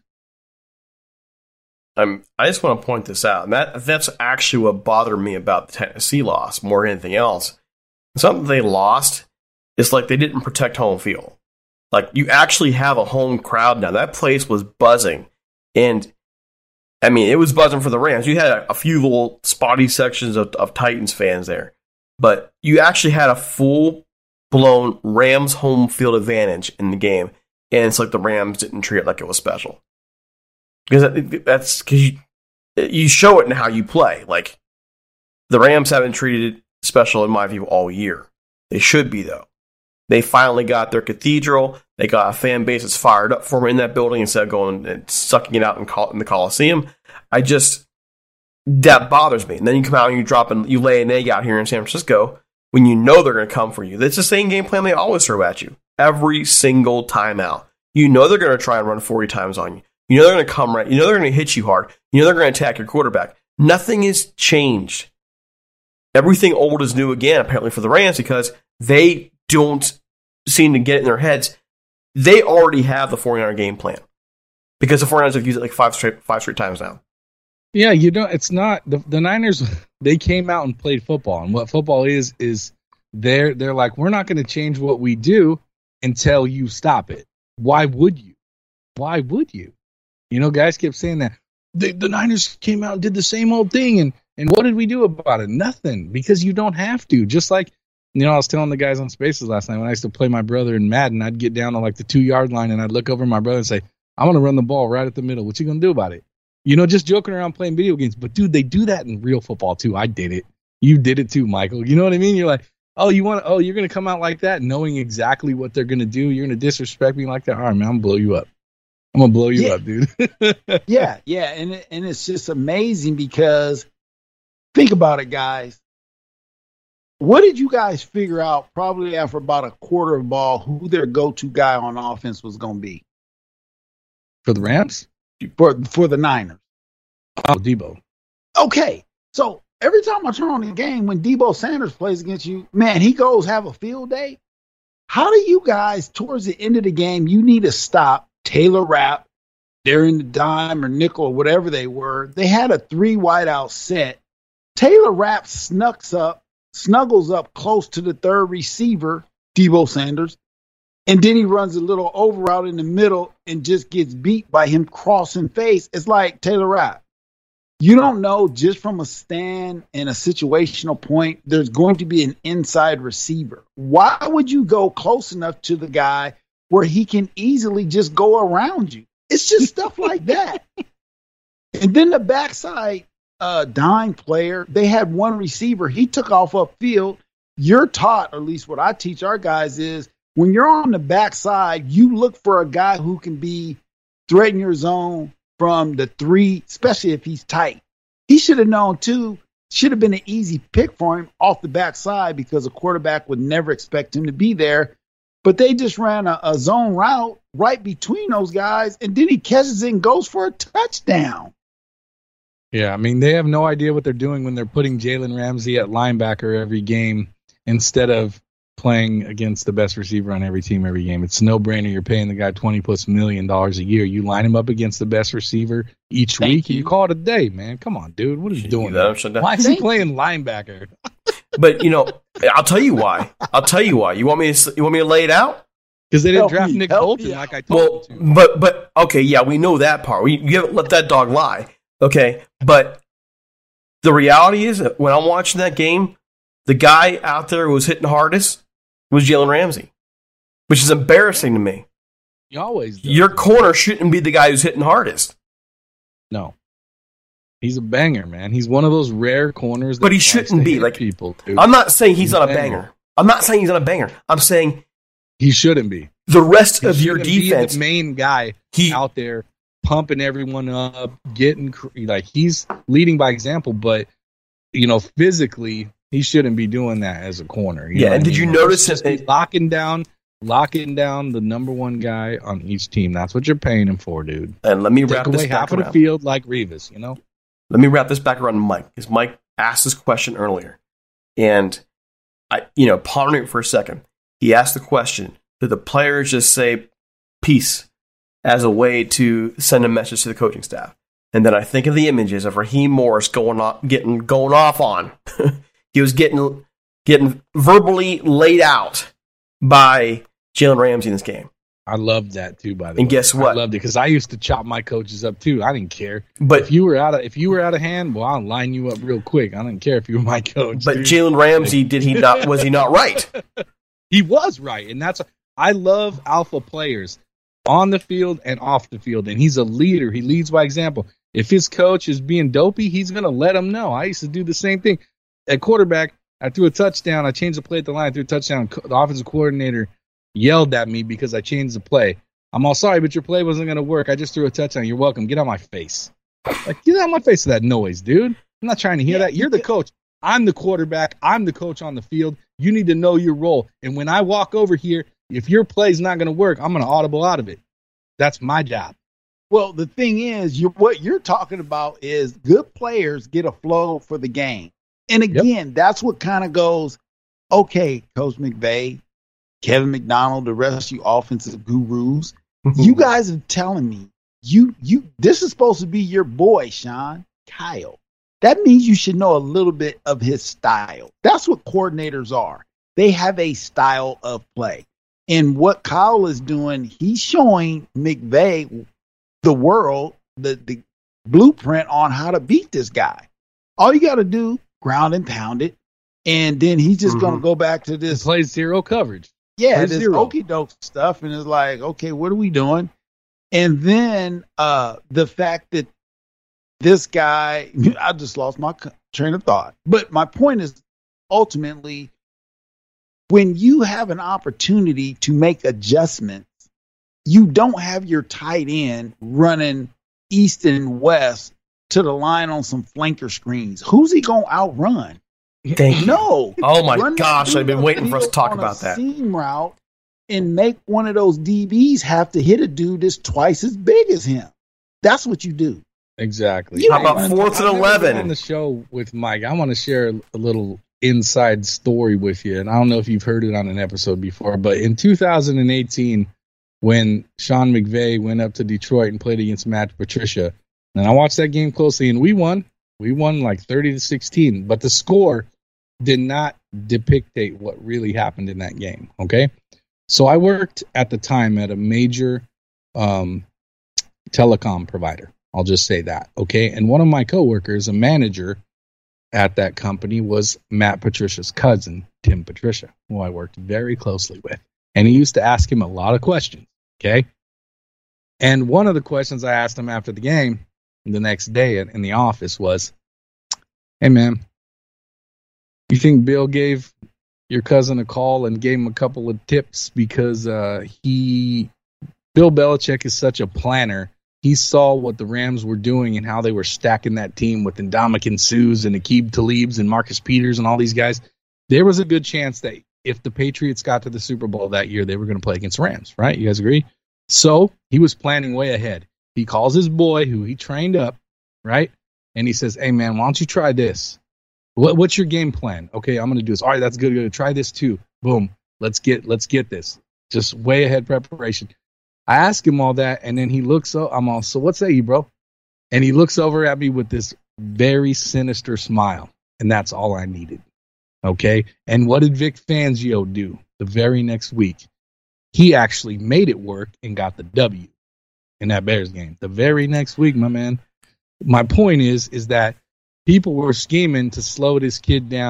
Um, I just want to point this out. And that that's actually what bothered me about the Tennessee loss more than anything else. Something they lost is like they didn't protect home field. Like, you actually have a home crowd now. That place was buzzing. And, I mean, it was buzzing for the Rams. You had a, a few little spotty sections of, of Titans fans there. But you actually had a full-blown Rams home field advantage in the game. And it's like the Rams didn't treat it like it was special. Because that's because you, you show it in how you play. Like, the Rams haven't treated it special, in my view, all year. They should be, though. They finally got their cathedral. They got a fan base that's fired up for them in that building instead of going and sucking it out in, Col- in the Coliseum. I just, that bothers me. And then you come out and you drop and you lay an egg out here in San Francisco when you know they're going to come for you. It's the same game plan they always throw at you. Every single time out. You know they're going to try and run forty times on you. You know they're going to come right. You know they're going to hit you hard. You know they're going to attack your quarterback. Nothing has changed. Everything old is new again, apparently, for the Rams, because they don't seem to get it in their heads. They already have the 49er game plan because the 49ers have used it like five straight five straight times now. Yeah, you know, it's not the, the Niners. They came out and played football, and what football is is they're they're like, we're not going to change what we do until you stop it. Why would you? Why would you? You know, guys kept saying that the, the Niners came out and did the same old thing, and and what did we do about it? Nothing, because you don't have to. Just like, you know, I was telling the guys on Spaces last night when I used to play my brother in Madden, I'd get down to like the two-yard line, and I'd look over at my brother and say, I want to run the ball right at the middle. What you going to do about it? You know, just joking around playing video games. But, dude, they do that in real football, too. I did it. You did it, too, Michael. You know what I mean? You're like, oh, you want? Oh, you're going to come out like that knowing exactly what they're going to do? You're going to disrespect me like that? All right, man, I'm going to blow you up. I'm going to blow you yeah. up, dude. yeah, yeah, and it, and it's just amazing because think about it, guys. What did you guys figure out probably after about a quarter of ball who their go-to guy on offense was going to be? For the Rams? For for the Niners. Oh, Debo. Okay, so every time I turn on the game, when Debo Sanders plays against you, man, he goes have a field day. How do you guys, towards the end of the game, you need to stop Taylor Rapp, they're in the dime or nickel or whatever they were. They had a three wideout set. Taylor Rapp snucks up, snuggles up close to the third receiver, Debo Sanders, and then he runs a little over out in the middle and just gets beat by him crossing face. It's like, Taylor Rapp, you don't know, just from a stand and a situational point, there's going to be an inside receiver. Why would you go close enough to the guy where he can easily just go around you? It's just stuff like that. And then the backside uh, dime player, they had one receiver. He took off upfield. You're taught, or at least what I teach our guys is, when you're on the backside, you look for a guy who can be threatening your zone from the three, especially if he's tight. He should have known, too, should have been an easy pick for him off the backside because a quarterback would never expect him to be there. But they just ran a, a zone route right between those guys, and then he catches it and goes for a touchdown. Yeah, I mean, they have no idea what they're doing when they're putting Jalen Ramsey at linebacker every game instead of playing against the best receiver on every team every game. It's no brainer. You're paying the guy twenty plus million dollars a year. You line him up against the best receiver each Thank week. You. you call it a day, man. Come on, dude. What are you doing? Why is he playing linebacker? But you know, I'll tell you why. I'll tell you why. You want me to? You want me to lay it out? Because they didn't help draft me, Nick Bolton me. like I told well, them to. But but okay, yeah, we know that part. We you haven't let that dog lie. Okay, but the reality is that when I'm watching that game, the guy out there who was hitting hardest was Jalen Ramsey. which is embarrassing to me. He always does. Your corner shouldn't be the guy who's hitting hardest. No. He's a banger, man. He's one of those rare corners that But he shouldn't be. Like people. Dude. I'm not saying he's, he's not a banger. banger. I'm not saying he's not a banger. I'm saying he shouldn't be. The rest he of your defense, be the main guy he, out there pumping everyone up, getting like he's leading by example. But you know, physically, he shouldn't be doing that as a corner. You yeah. know And did mean? you notice it, locking down, locking down the number one guy on each team? That's what you're paying him for, dude. And let me Take wrap away this back half around. of the field like Revis. You know. Let me wrap this back around to Mike, because Mike asked this question earlier, and I, you know, pondering it for a second. He asked the question: did the players just say peace as a way to send a message to the coaching staff? And then I think of the images of Raheem Morris going off, getting going off on. He was getting getting verbally laid out by Jalen Ramsey in this game. I loved that too, by the and way. And guess what? I loved it because I used to chop my coaches up too. I didn't care. But if you were out of if you were out of hand, well, I'll line you up real quick. I didn't care if you were my coach. But Jalen Ramsey, did he not? Was he not right? He was right, and that's I love alpha players on the field and off the field, and he's a leader. He leads by example. If his coach is being dopey, he's going to let him know. I used to do the same thing at quarterback. I threw a touchdown. I changed the play at the line. I threw a touchdown. The offensive coordinator yelled at me because I changed the play. I'm all sorry, but your play wasn't going to work. I just threw a touchdown. You're welcome. Get out my face. Like, get out my face with that noise, dude. I'm not trying to hear that. You're the coach. I'm the quarterback. I'm the coach on the field. You need to know your role. And when I walk over here, if your play's not going to work, I'm going to audible out of it. That's my job. Well, the thing is, you what you're talking about is good players get a flow for the game. And again, yep. that's what kind of goes, okay, Coach McVay, Kevin McDonald, the rest of you offensive gurus, you guys are telling me you you this is supposed to be your boy, Sean, Kyle. That means you should know a little bit of his style. That's what coordinators are. They have a style of play. And what Kyle is doing, he's showing McVay the world, the, the blueprint on how to beat this guy. All you got to do, ground and pound it, and then he's just mm-hmm. going to go back to this. Play zero coverage. Yeah, Play this zero. okie doke stuff, and it's like, okay, what are we doing? And then uh, the fact that this guy, I just lost my train of thought. But my point is, ultimately, when you have an opportunity to make adjustments, you don't have your tight end running east and west to the line on some flanker screens. Who's he going to outrun? Thank no. You. Oh, my gosh. I've been waiting for us to talk about that. Seam route and make one of those D Bs have to hit a dude that's twice as big as him. That's what you do. Exactly. How about fourth and eleven? On the show with Mike, I want to share a little inside story with you. And I don't know if you've heard it on an episode before, but in two thousand eighteen, when Sean McVay went up to Detroit and played against Matt Patricia. And I watched that game closely, and we won. We won like thirty to sixteen, but the score did not depict what really happened in that game, okay? So I worked at the time at a major um, telecom provider. I'll just say that, okay? And one of my coworkers, a manager at that company, was Matt Patricia's cousin, Tim Patricia, who I worked very closely with. And he used to ask him a lot of questions. Okay. And one of the questions I asked him after the game the next day in the office was, hey, man, you think Bill gave your cousin a call and gave him a couple of tips because uh, he, Bill Belichick is such a planner. He saw what the Rams were doing and how they were stacking that team with Ndamukong Suhs and Aqib Talibs and Marcus Peters and all these guys. There was a good chance that if the Patriots got to the Super Bowl that year, they were going to play against Rams, right? You guys agree? So he was planning way ahead. He calls his boy, who he trained up, right? And he says, hey, man, why don't you try this? What, what's your game plan? Okay, I'm going to do this. All right, that's good. Good. Try this too. Boom. Let's get let's get this. Just way ahead preparation. I ask him all that, and then he looks up. I'm all, so what say you, bro? And he looks over at me with this very sinister smile, and that's all I needed. Okay? And what did Vic Fangio do the very next week? He actually made it work and got the W in that Bears game. The very next week, my man. My point is, is that people were scheming to slow this kid down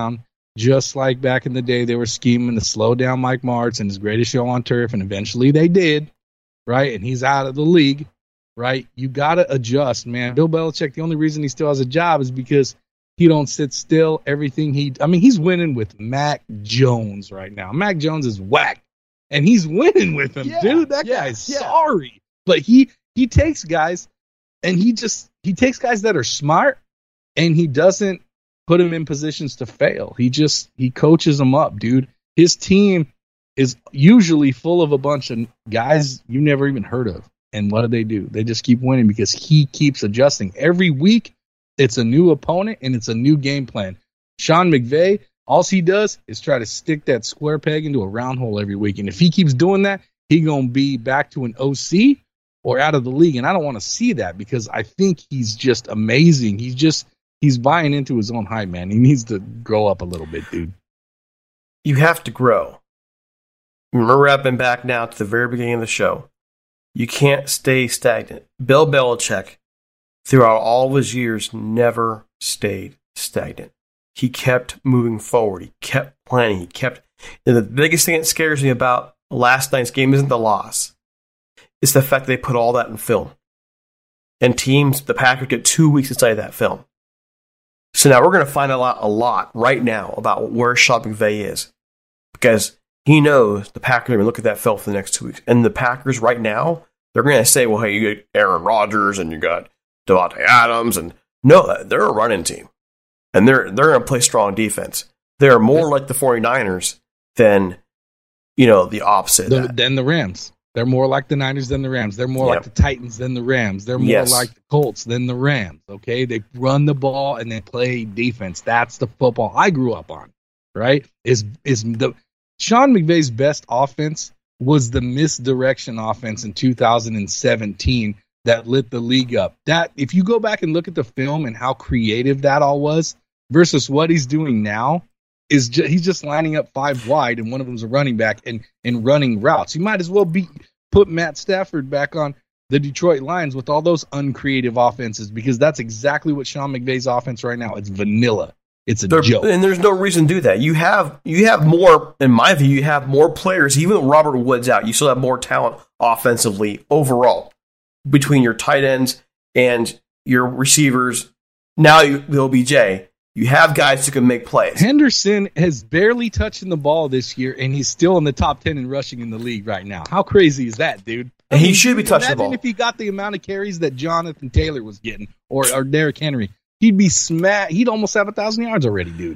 just like back in the day they were scheming to slow down Mike Martz and his greatest show on turf, and eventually they did, right? And he's out of the league, right? You got to adjust, man. Bill Belichick, the only reason he still has a job is because he don't sit still. Everything he, I mean, he's winning with Mac Jones right now. Mac Jones is whack, and he's winning with him, Yeah, dude. That yeah, guy's yeah. sorry, but he he takes guys, and he just he takes guys that are smart, and he doesn't put them in positions to fail. He just he coaches them up, dude. His team is usually full of a bunch of guys you never even heard of, and what do they do? They just keep winning because he keeps adjusting every week. It's a new opponent, and it's a new game plan. Sean McVay, all he does is try to stick that square peg into a round hole every week. And if he keeps doing that, he's going to be back to an O C or out of the league. And I don't want to see that because I think he's just amazing. He's just, he's buying into his own hype, man. He needs to grow up a little bit, dude. You have to grow. Remember, I've been back now to the very beginning of the show. You can't stay stagnant. Bill Belichick, throughout all of his years, never stayed stagnant. He kept moving forward. He kept planning. He kept. And the biggest thing that scares me about last night's game isn't the loss. It's the fact that they put all that in film. And teams, the Packers, get two weeks to study that film. So now we're going to find a lot, a lot right now about where Sean McVay is. Because he knows the Packers are going to look at that film for the next two weeks. And the Packers right now, they're going to say, well, hey, you got Aaron Rodgers and you got Devontae Adams, and no, they're a running team, and they're they're going to play strong defense. They're more like the 49ers than, you know, the opposite. The, than the Rams. They're more like the Niners than the Rams. They're more Yep. like the Titans than the Rams. They're more Yes. like the Colts than the Rams. Okay, they run the ball and they play defense. That's the football I grew up on. Right? Is is the Sean McVay's best offense was the misdirection offense in two thousand seventeen. That lit the league up. That if you go back and look at the film and how creative that all was versus what he's doing now, is ju- he's just lining up five wide and one of them's a running back and, and running routes. You might as well be put Matt Stafford back on the Detroit Lions with all those uncreative offenses because that's exactly what Sean McVay's offense right now. It's vanilla. It's a There- joke. and there's no reason to do that. You have you have more, in my view, you have more players. Even with Robert Woods out, you still have more talent offensively overall between your tight ends and your receivers. Now you, the O B J, you have guys who can make plays. Henderson has barely touched the ball this year, and he's still in the top ten in rushing in the league right now. How crazy is that, dude? And he should be touching the Imagine ball. if he got the amount of carries that Jonathan Taylor was getting, or, or Derrick Henry. He'd be smack. He'd almost have a thousand yards already, dude.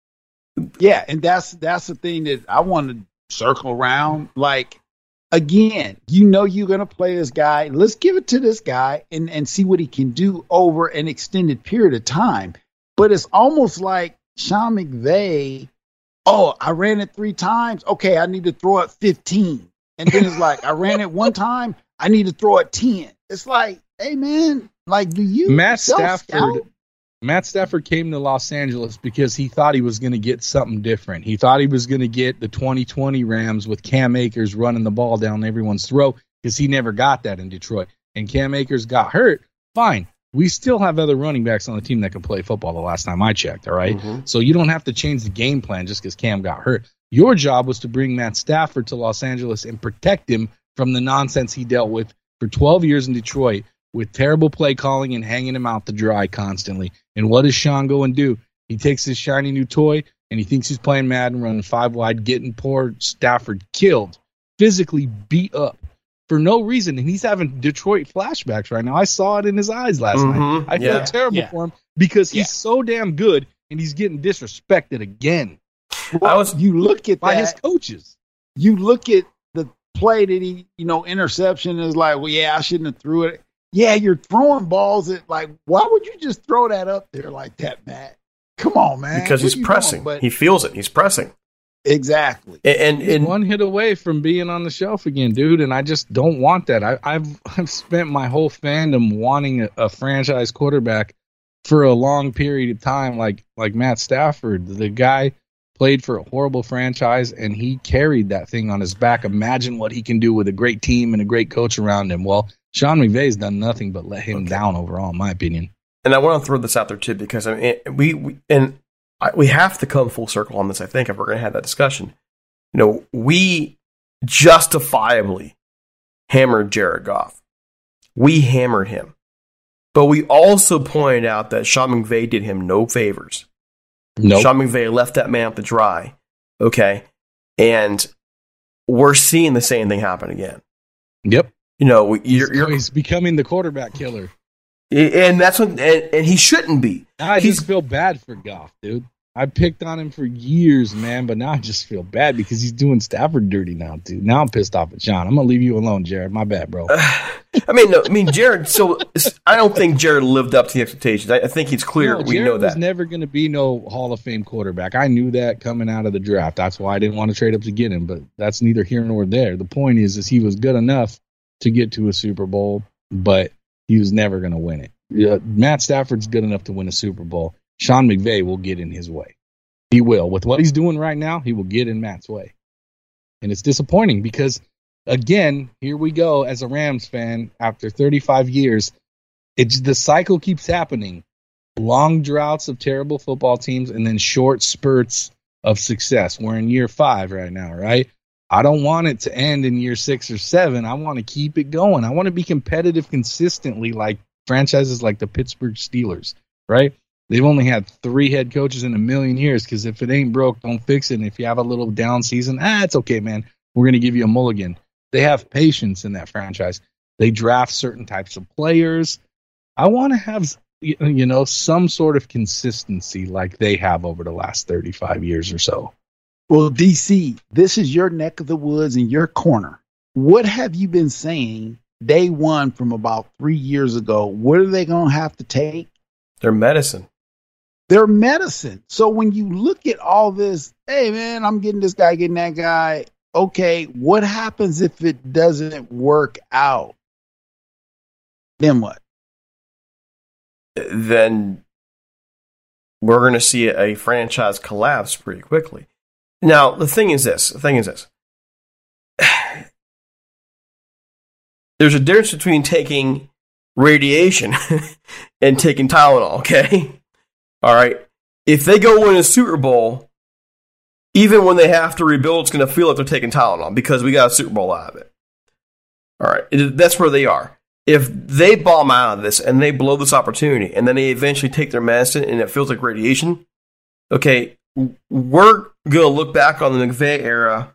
Yeah, and that's that's the thing that I want to circle around. Like, again, you know you're going to play this guy. Let's give it to this guy and, and see what he can do over an extended period of time. But it's almost like Sean McVay, oh, I ran it three times. Okay, I need to throw it fifteen. And then it's like, I ran it one time. I need to throw it ten. It's like, hey, man, like, do you Matt self-scout? Stafford. Matt Stafford came to Los Angeles because he thought he was going to get something different. He thought he was going to get the twenty twenty Rams with Cam Akers running the ball down everyone's throat because he never got that in Detroit. And Cam Akers got hurt. Fine. We still have other running backs on the team that can play football the last time I checked, all right? Mm-hmm. So you don't have to change the game plan just because Cam got hurt. Your job was to bring Matt Stafford to Los Angeles and protect him from the nonsense he dealt with for twelve years in Detroit with terrible play calling and hanging him out to dry constantly. And what does Sean go and do? He takes his shiny new toy and he thinks he's playing Madden, running five wide, getting poor Stafford killed, physically beat up for no reason. And he's having Detroit flashbacks right now. I saw it in his eyes last Mhm. night. I Yeah. felt terrible Yeah. for him because he's Yeah. so damn good and he's getting disrespected again I was You look at by that. his coaches. You look at the play that he, you know, interception is like, well, yeah, I shouldn't have threw it. Yeah, you're throwing balls at, like, why would you just throw that up there like that, Matt? Come on, man. because What he's you pressing. doing? But He feels it. He's pressing. exactly. And, and, He's and one hit away from being on the shelf again, dude, and I just don't want that. I, I've I've spent my whole fandom wanting a, a franchise quarterback for a long period of time, like like Matt Stafford. The guy played for a horrible franchise, and he carried that thing on his back. Imagine what he can do with a great team and a great coach around him. Well, Sean McVay's done nothing but let him Okay. down overall, in my opinion. and I want to throw this out there too because I mean, we, we and I, we have to come full circle on this, I think, if we're going to have that discussion. You know, we justifiably hammered Jared Goff. We hammered him. But we also pointed out that Sean McVay did him no favors. Nope. Sean McVay left that man up to dry. Okay? And we're seeing the same thing happen again. Yep. You know, you're, you're he's becoming the quarterback killer. And that's what, and, and he shouldn't be. Now I he's, just feel bad for Goff, dude. I picked on him for years, man, but now I just feel bad because he's doing Stafford dirty now, dude. Now I'm pissed off at Sean. I'm gonna leave you alone, Jared. My bad, bro. Uh, I mean, no, I mean, Jared. So I don't think Jared lived up to the expectations. I, I think he's clear. No, we Jared know that was never going to be no Hall of Fame quarterback. I knew that coming out of the draft. That's why I didn't want to trade up to get him. But that's neither here nor there. The point is, is he was good enough to get to a Super Bowl, but he was never going to win it. Yeah, Matt Stafford's good enough to win a Super Bowl. Sean McVay will get in his way. He will. With what he's doing right now, he will get in Matt's way. And it's disappointing because, again, here we go as a Rams fan after thirty-five years. It's the cycle keeps happening. Long droughts of terrible football teams and then short spurts of success. We're in year five right now, right? I don't want it to end in year six or seven. I want to keep it going. I want to be competitive consistently like franchises like the Pittsburgh Steelers, right? They've only had three head coaches in a million years because if it ain't broke, don't fix it. And if you have a little down season, ah, it's okay, man. We're going to give you a mulligan. They have patience in that franchise. They draft certain types of players. I want to have, you know, some sort of consistency like they have over the last thirty-five years or so. Well, D C, this is your neck of the woods and your corner. What have you been saying day one from about three years ago? What are they going to have to take? Their medicine. Their medicine. So when you look at all this, hey, man, I'm getting this guy, getting that guy. Okay, what happens if it doesn't work out? Then what? Then we're going to see a franchise collapse pretty quickly. Now, the thing is this. The thing is this. There's a difference between taking radiation and taking Tylenol, okay? All right. If they go win a Super Bowl, even when they have to rebuild, it's going to feel like they're taking Tylenol because we got a Super Bowl out of it. All right. It, that's where they are. If they bomb out of this and they blow this opportunity and then they eventually take their medicine and it feels like radiation, okay, we're going to look back on the McVay era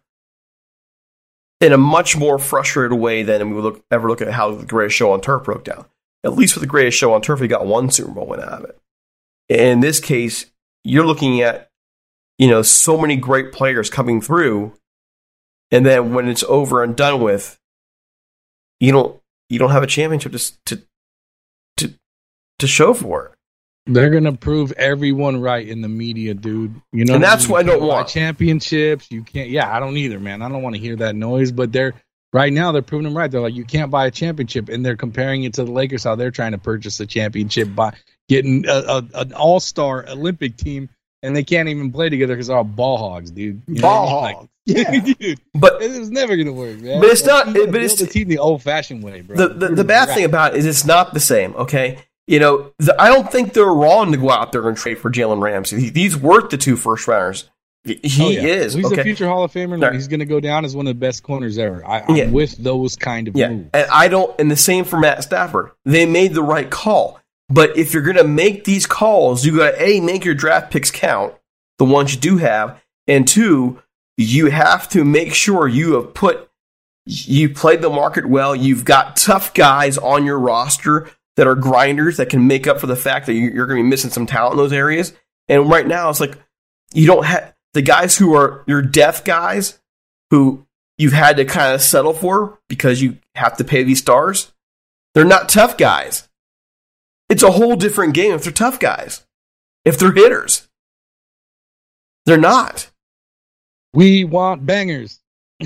in a much more frustrated way than we would look, ever look at how the Greatest Show on Turf broke down. At least with the Greatest Show on Turf, we got one Super Bowl win out of it. In this case, you're looking at, you know, so many great players coming through, and then when it's over and done with, you don't you don't have a championship to to to, to show for it. They're gonna prove everyone right in the media, dude. You know, and that's what I don't want. Championships, you can't. Yeah, I don't either, man. I don't want to hear that noise. But they're right now. They're proving them right. They're like, you can't buy a championship, and they're comparing it to the Lakers, how they're trying to purchase a championship by getting a, a, an all-star Olympic team, and they can't even play together because they're all ball hogs, dude. You ball hogs. Like, yeah, dude, but it was never gonna work, man. But it's not. It, but it's the team the old-fashioned way, bro. The the, the bad thing about it is it's not the same. Okay. You know, the, I don't think they're wrong to go out there and trade for Jalen Ramsey. He, he's worth the two first rounders. He oh, yeah. is. He's okay. a future Hall of Famer. Right. He's going to go down as one of the best corners ever. I, I'm yeah. with those kind of yeah. moves. And I don't. And the same for Matt Stafford. They made the right call. But if you're going to make these calls, you got to a make your draft picks count, the ones you do have, and two, you have to make sure you have put you played the market well. You've got tough guys on your roster that are grinders that can make up for the fact that you're going to be missing some talent in those areas. And right now, it's like you don't have the guys who are your depth guys who you've had to kind of settle for because you have to pay these stars. They're not tough guys. It's a whole different game if they're tough guys. If they're hitters, they're not. We want bangers.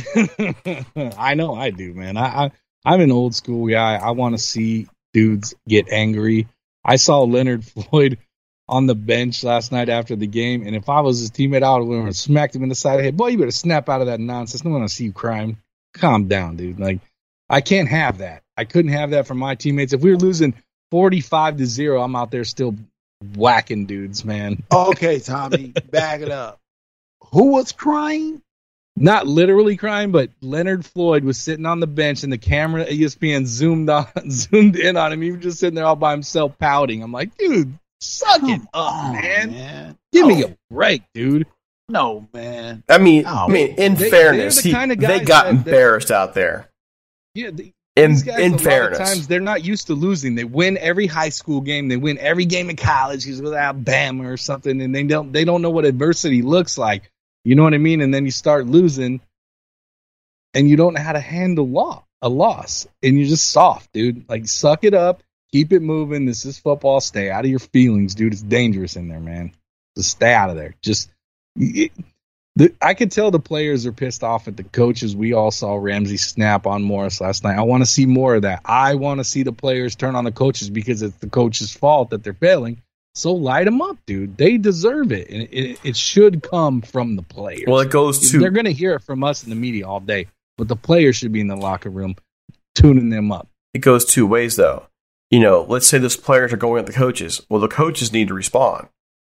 I know I do, man. I, I I'm an old school guy. I want to see dudes get angry. I saw Leonard Floyd on the bench last night after the game, and if I was his teammate, I would have smacked him in the side of the head. Boy, you better snap out of that nonsense. No one want to see you crying. Calm down, dude. Like, I can't have that. I couldn't have that from my teammates. If we were losing forty-five to zero, I'm out there still whacking dudes, man. Okay, Tommy, back it up. Who was crying? Not literally crying, but Leonard Floyd was sitting on the bench, and the camera at E S P N zoomed on, zoomed in on him. He was just sitting there all by himself, pouting. I'm like, dude, suck it up, on, man. man. Give Oh. me a break, dude. No, man. I mean, Oh, I mean, in They- fairness, they're the he, kind of they guys got that- that- embarrassed out there. Yeah, the, In these guys, in a lot fairness, of times they're not used to losing. They win every high school game. They win every game in college. He's with Alabama or something, and they don't they don't know what adversity looks like. You know what I mean? And then you start losing, and you don't know how to handle law, a loss, and you're just soft, dude. Like, suck it up, keep it moving. This is football. Stay out of your feelings, dude. It's dangerous in there, man. Just stay out of there. Just. It, The, I could tell the players are pissed off at the coaches. We all saw Ramsey snap on Morris last night. I want to see more of that. I want to see the players turn on the coaches because it's the coach's fault that they're failing. So light them up, dude. They deserve it, and it, it should come from the players. well, it goes to They're going to hear it from us in the media all day, but the players should be in the locker room tuning them up. it goes two ways, though. You know, let's say those players are going at the coaches. Well, the coaches need to respond.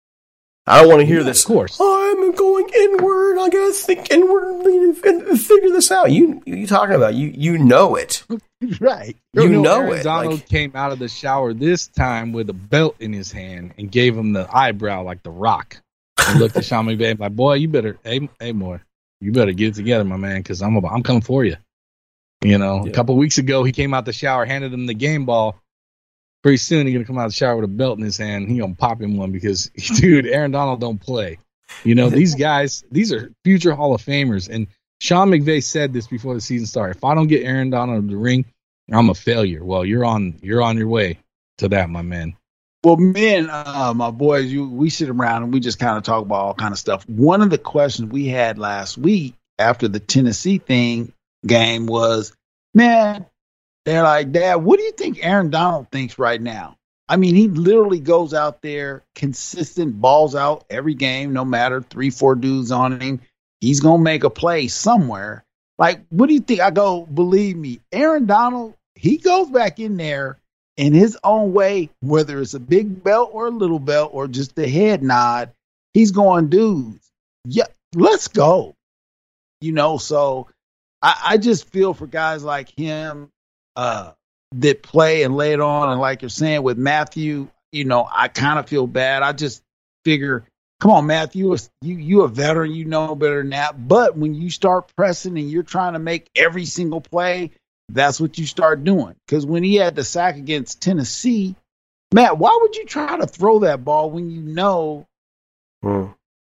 I don't want to hear Yeah, this. of course. I'm going inward. I gotta think inwardly and figure this out. You, you talking about? You, you know it. Right. You know Aaron it. Donald Like, came out of the shower this time with a belt in his hand and gave him the eyebrow like the Rock. And looked at Sean McVay like, boy, you better, hey, hey, more, you better get it together, my man, because I'm, I'm coming for you. You know, Yeah. a couple weeks ago, he came out the shower, handed him the game ball. Pretty soon, he's gonna come out of the shower with a belt in his hand. He gonna pop him one because, dude, Aaron Donald don't play. You know, these guys, these are future Hall of Famers. And Sean McVay said this before the season started. If I don't get Aaron Donald in the ring, I'm a failure. Well, you're on, you're on your way to that, my man. Well, me and uh, my boys, you, we sit around and we just kind of talk about all kind of stuff. One of the questions we had last week after the Tennessee thing game was, man, they're like, Dad, what do you think Aaron Donald thinks right now? I mean, he literally goes out there, consistent, balls out every game, no matter three, four dudes on him. He's going to make a play somewhere. Like, what do you think? I go, believe me, Aaron Donald, he goes back in there in his own way, whether it's a big belt or a little belt or just a head nod, he's going, dudes, yeah, let's go. You know, so I, I just feel for guys like him uh, that play and lay it on. And like you're saying with Matthew, you know, I kind of feel bad. I just figure, come on, Matthew, you you a veteran, you know better than that. But when you start pressing and you're trying to make every single play, that's what you start doing. Because when he had the sack against Tennessee, Matt, why would you try to throw that ball when you know? Mm.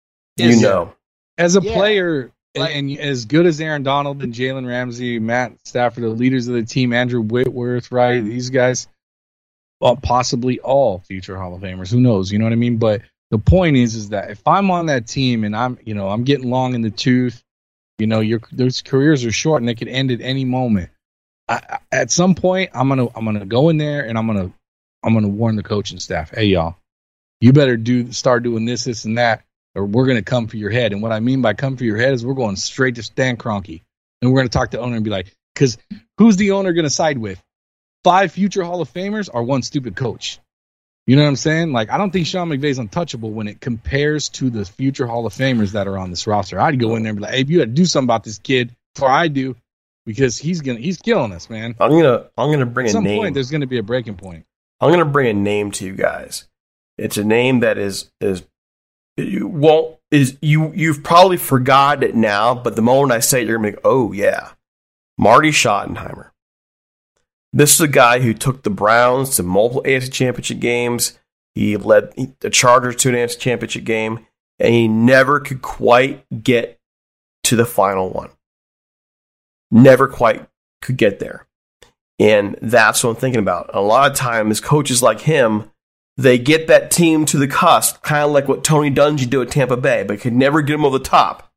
You know. As a Yeah. player, and, Like- and as good as Aaron Donald and Jalen Ramsey, Matt Stafford, the leaders of the team, Andrew Whitworth, right? These guys, well, possibly all future Hall of Famers. Who knows? You know what I mean? But the point is, is that if I'm on that team and I'm, you know, I'm getting long in the tooth, you know, your those careers are short and they could end at any moment. I, I, at some point, I'm gonna, I'm gonna go in there and I'm gonna, I'm gonna warn the coaching staff. Hey, y'all, you better do start doing this, this, and that, or we're gonna come for your head. And what I mean by come for your head is we're going straight to Stan Kroenke, and we're gonna talk to the owner and be like, because who's the owner gonna side with? Five future Hall of Famers or one stupid coach? You know what I'm saying? Like, I don't think Sean McVay's untouchable when it compares to the future Hall of Famers that are on this roster. I'd go in there and be like, hey, you got to do something about this kid before I do, because he's gonna he's killing us, man. I'm gonna I'm gonna bring At a some name. point, there's gonna be a breaking point. I'm gonna bring a name to you guys. It's a name that is is you won't is you you've probably forgot it now, but the moment I say it, you're gonna be like, oh yeah, Marty Schottenheimer. This is a guy who took the Browns to multiple A F C Championship games. He led the Chargers to an A F C Championship game, and he never could quite get to the final one. Never quite could get there. And that's what I'm thinking about. A lot of times, coaches like him, they get that team to the cusp, kind of like what Tony Dungy did at Tampa Bay, but could never get them over the top.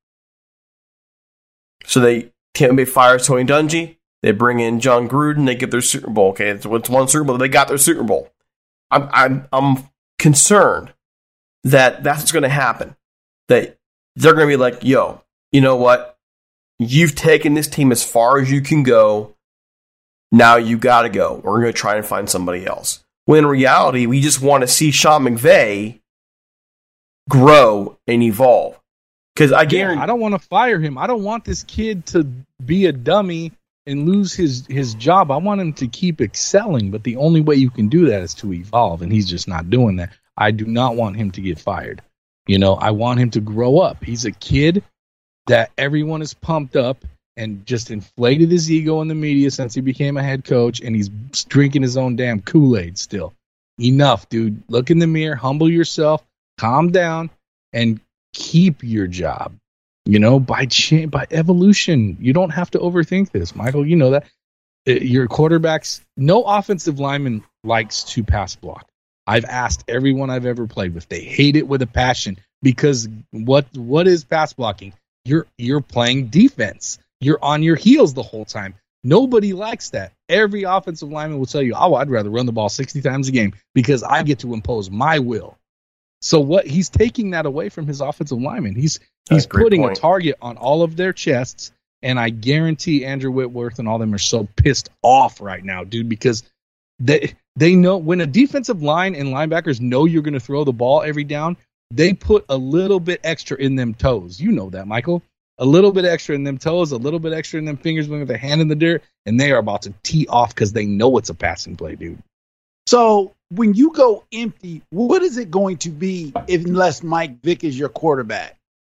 So they Tampa Bay fires Tony Dungy. They bring in John Gruden. They get their Super Bowl. Okay, it's, it's one Super Bowl. They got their Super Bowl. I'm I'm I'm concerned that that's what's going to happen. That they're going to be like, yo, you know what? You've taken this team as far as you can go. Now you got to go. We're going to try and find somebody else. When in reality, we just want to see Sean McVay grow and evolve. Because I guarantee, yeah, I don't want to fire him. I don't want this kid to be a dummy and lose his, his job. I want him to keep excelling, but the only way you can do that is to evolve, and he's just not doing that. I do not want him to get fired. You know, I want him to grow up. He's a kid that everyone is pumped up and just inflated his ego in the media since he became a head coach, and he's drinking his own damn Kool-Aid still. Enough, dude. Look in the mirror, humble yourself, calm down, and keep your job. You know, by cha- by evolution. You don't have to overthink this, Michael. You know that. Your quarterbacks, no offensive lineman likes to pass block. I've asked everyone I've ever played with. They hate it with a passion because what what is pass blocking? You're you're playing defense. You're on your heels the whole time. Nobody likes that. Every offensive lineman will tell you, oh, I'd rather run the ball sixty times a game because I get to impose my will. So what he's taking that away from his offensive lineman. He's he's putting a target on all of their chests, and I guarantee Andrew Whitworth and all them are so pissed off right now, dude, because they they know when a defensive line and linebackers know you're going to throw the ball every down, they put a little bit extra in them toes. You know that, Michael. A little bit extra in them toes, a little bit extra in them fingers with their hand in the dirt, and they are about to tee off because they know it's a passing play, dude. So when you go empty, what is it going to be if, unless Mike Vick is your quarterback?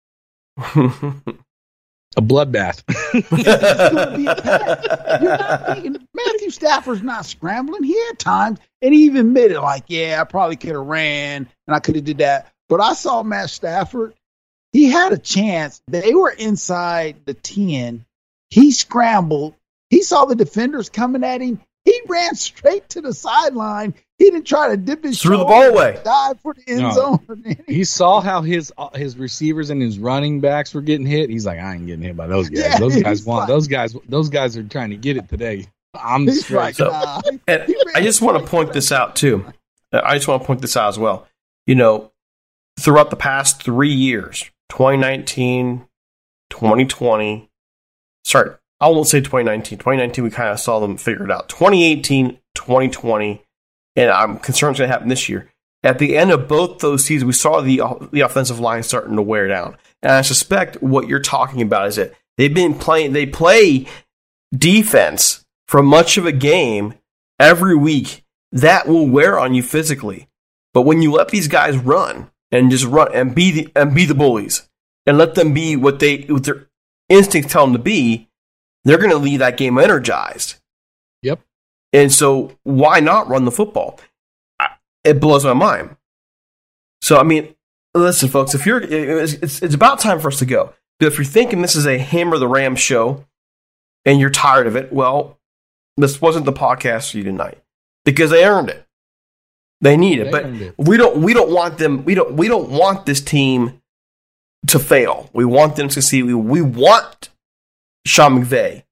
A bloodbath. It's going to be a pass. You're not thinking, Matthew Stafford's not scrambling. He had times, and he even admitted, like, yeah, I probably could have ran, and I could have did that. But I saw Matt Stafford. He had a chance. They were inside the ten. He scrambled. He saw the defenders coming at him. He ran straight to the sideline. He didn't try to dip his threw the ball away. Dive for the end no. zone. He saw how his uh, his receivers and his running backs were getting hit. He's like, I ain't getting hit by those guys. Yeah, those guys want like, those guys. Those guys are trying to get it today. I'm straight. Like, so, nah. and I just want to point this out too. I just want to point this out as well. You know, throughout the past three years, twenty nineteen, twenty twenty, sorry, I won't say twenty nineteen. twenty nineteen, we kind of saw them figure it out. twenty eighteen, twenty twenty, and I'm concerned it's going to happen this year. At the end of both those seasons, we saw the the offensive line starting to wear down. And I suspect what you're talking about is that they've been playing, they play defense for much of a game every week. That will wear on you physically. But when you let these guys run and just run and be the, and be the bullies and let them be what they what their instincts tell them to be, they're going to leave that game energized. Yep. And so why not run the football? It blows my mind. So, I mean, listen, folks, if you're, it's, it's, it's about time for us to go. But if you're thinking this is a Hammer the Rams show and you're tired of it, well, this wasn't the podcast for you tonight because they earned it. They need it, they but it. we don't. We don't want them. We don't. We don't want this team to fail. We want them to succeed. We, we want Sean McVay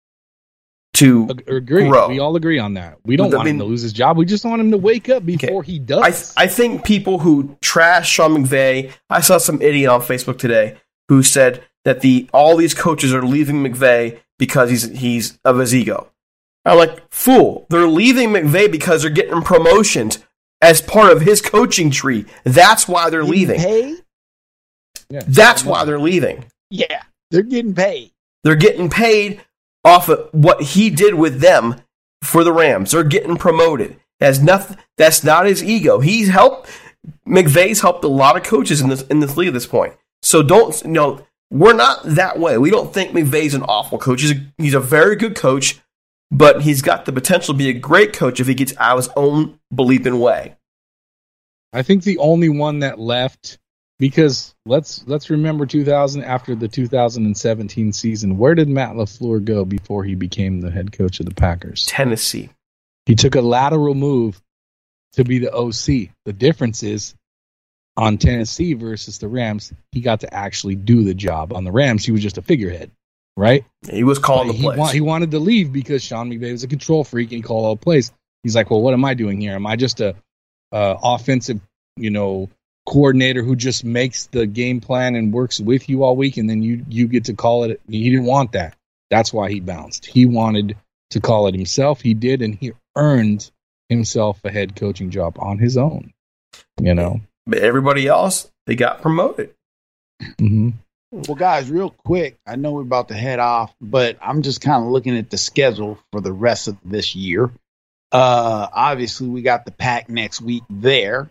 to agree. grow. We all agree on that. We don't I want mean, him to lose his job. We just want him to wake up before okay. he does. I, I think people who trash Sean McVay. I saw some idiot on Facebook today who said that the all these coaches are leaving McVay because he's he's of his ego. I'm like, fool. They're leaving McVay because they're getting promotions as part of his coaching tree. That's why they're leaving. Paid? Yeah, That's why they're leaving. Yeah, they're getting paid. They're getting paid off of what he did with them for the Rams. They're getting promoted. That's nothing. That's not his ego. He's helped. McVay's helped a lot of coaches in this in this league at this point. So don't you know. We're not that way. We don't think McVay's an awful coach. He's a, he's a very good coach, but he's got the potential to be a great coach if he gets out of his own believing way. I think the only one that left, because let's let's remember two thousand after the two thousand seventeen season. Where did Matt LaFleur go before he became the head coach of the Packers? Tennessee. He took a lateral move to be the O C. The difference is on Tennessee versus the Rams, he got to actually do the job. On the Rams, he was just a figurehead, right? He was calling the he plays. Wa- he wanted to leave because Sean McVay was a control freak and he called all the plays. He's like, well, what am I doing here? Am I just a uh, offensive, you know, coordinator who just makes the game plan and works with you all week, and then you you get to call it? He didn't want that. That's why he bounced. He wanted to call it himself. He did, and he earned himself a head coaching job on his own. You know, but everybody else, they got promoted. Mm-hmm. Well, guys, real quick, I know we're about to head off, but I'm just kind of looking at the schedule for the rest of this year. Uh, obviously, we got the Pack next week there.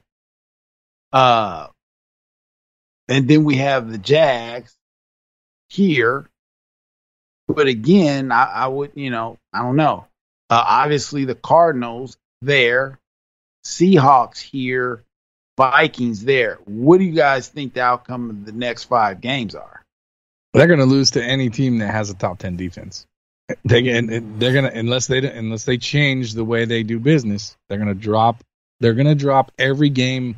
Uh, and then we have the Jags here. But again, I, I would, you know, I don't know. Uh, obviously, the Cardinals there, Seahawks here, Vikings there. What do you guys think the outcome of the next five games are? They're going to lose to any team that has a top ten defense. They they're going to unless they unless they change the way they do business, they're going to drop. They're going to drop every game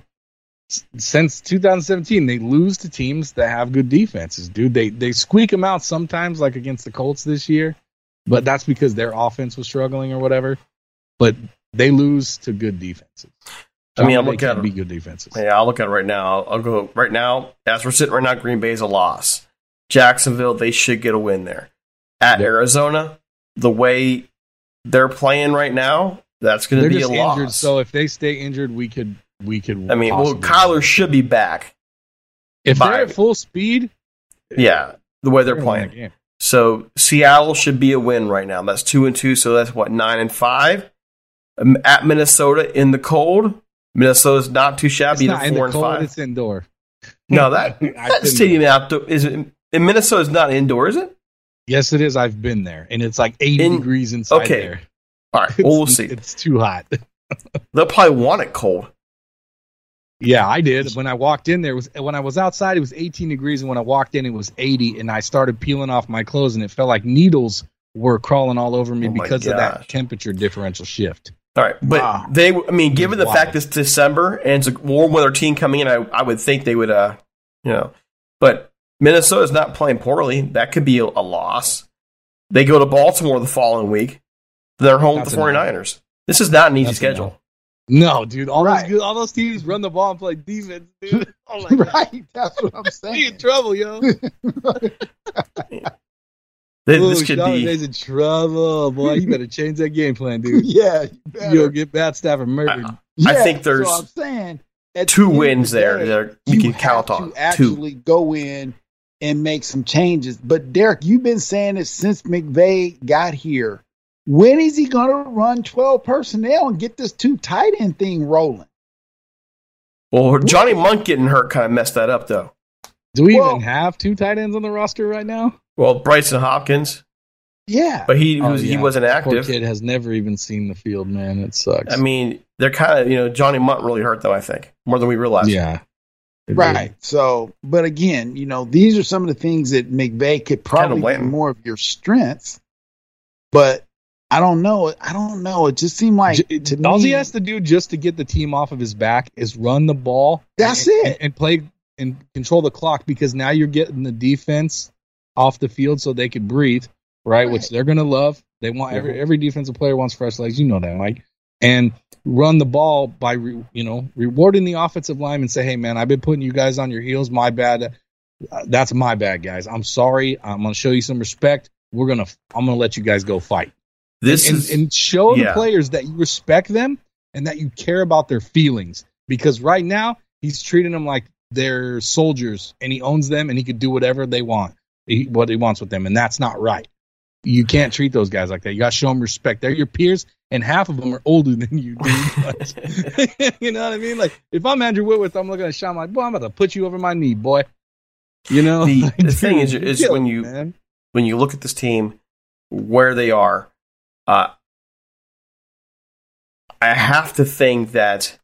since two thousand seventeen. They lose to teams that have good defenses, dude. They they squeak them out sometimes, like against the Colts this year, but that's because their offense was struggling or whatever. But they lose to good defenses. I mean, I'm looking at be good defenses. Yeah, I'll look at it right now. I'll, I'll go right now. As we're sitting right now, Green Bay's a loss. Jacksonville, they should get a win there. At yep. Arizona, the way they're playing right now, that's going to be just a injured, loss. So if they stay injured, we could we could. I mean, well, Kyler should be back. If by, they're at full speed, yeah, the way they're, they're playing. So Seattle should be a win right now. That's two and two. So that's what nine and five. Um, at Minnesota in the cold. Minnesota's not too shabby. It's not four in the and cold, five. It's indoor. No, that, that stadium outdoor is in Minnesota's not indoor, is it? Yes, it is. I've been there, and it's like eighty in, degrees inside okay. there. All right, well, we'll see. It's too hot. They'll probably want it cold. Yeah, I did. When I walked in there, it was when I was outside, it was eighteen degrees, and when I walked in, it was eighty, and I started peeling off my clothes, and it felt like needles were crawling all over me oh because of that temperature differential shift. All right, but wow. they, I mean, given the wow. fact it's December and it's a warm weather team coming in, I, I would think they would, uh, you know, but Minnesota's not playing poorly. That could be a, a loss. They go to Baltimore the following week. They're home That's with the 49ers. This is not an easy That's schedule. No, dude. All right. those all those teams run the ball and play defense, dude. Oh my right. God. That's what I'm saying. You're in trouble, yo. This, Ooh, this could Sean be McVay's in trouble, boy. You better change that game plan, dude. Yeah, you you'll get Matt Stafford murdered. I, yeah, I think there's so I'm saying, two wins the there that we can count on. To actually two. go in and make some changes. But Derek, you've been saying it since McVay got here. When is he going to run twelve personnel and get this two tight end thing rolling? Well, Johnny Monk getting hurt kind of messed that up, though. Do we well, even have two tight ends on the roster right now? Well, Bryson Hopkins. Yeah. But he oh, was, yeah. he wasn't active. Poor kid has never even seen the field, man. It sucks. I mean, they're kind of, you know, Johnny Munt really hurt them, I think, more than we realized. Yeah. Right. Did. So, but again, you know, these are some of the things that McVay could probably be more of your strengths. But I don't know. I don't know. It just seemed like to all me, he has to do just to get the team off of his back is run the ball. That's and, it. And, and play and control the clock, because now you're getting the defense off the field so they can breathe, right? right. Which they're going to love. They want every mm-hmm. every defensive player wants fresh legs. You know that, Mike. And run the ball by, re, you know, rewarding the offensive line and say, hey, man, I've been putting you guys on your heels. My bad. Uh, that's my bad, guys. I'm sorry. I'm going to show you some respect. We're going to, I'm going to let you guys go fight. This and, is, and, and show yeah. the players that you respect them and that you care about their feelings. Because right now, he's treating them like they're soldiers, and he owns them, and he could do whatever they want, he, what he wants with them, and that's not right. You can't treat those guys like that. You got to show them respect. They're your peers, and half of them are older than you, dude. You know what I mean? Like, if I'm Andrew Whitworth, I'm looking at Sean like, boy, I'm about to put you over my knee, boy. You know? The, like, the thing is, is kill, when you man. when you look at this team, where they are, uh, I have to think that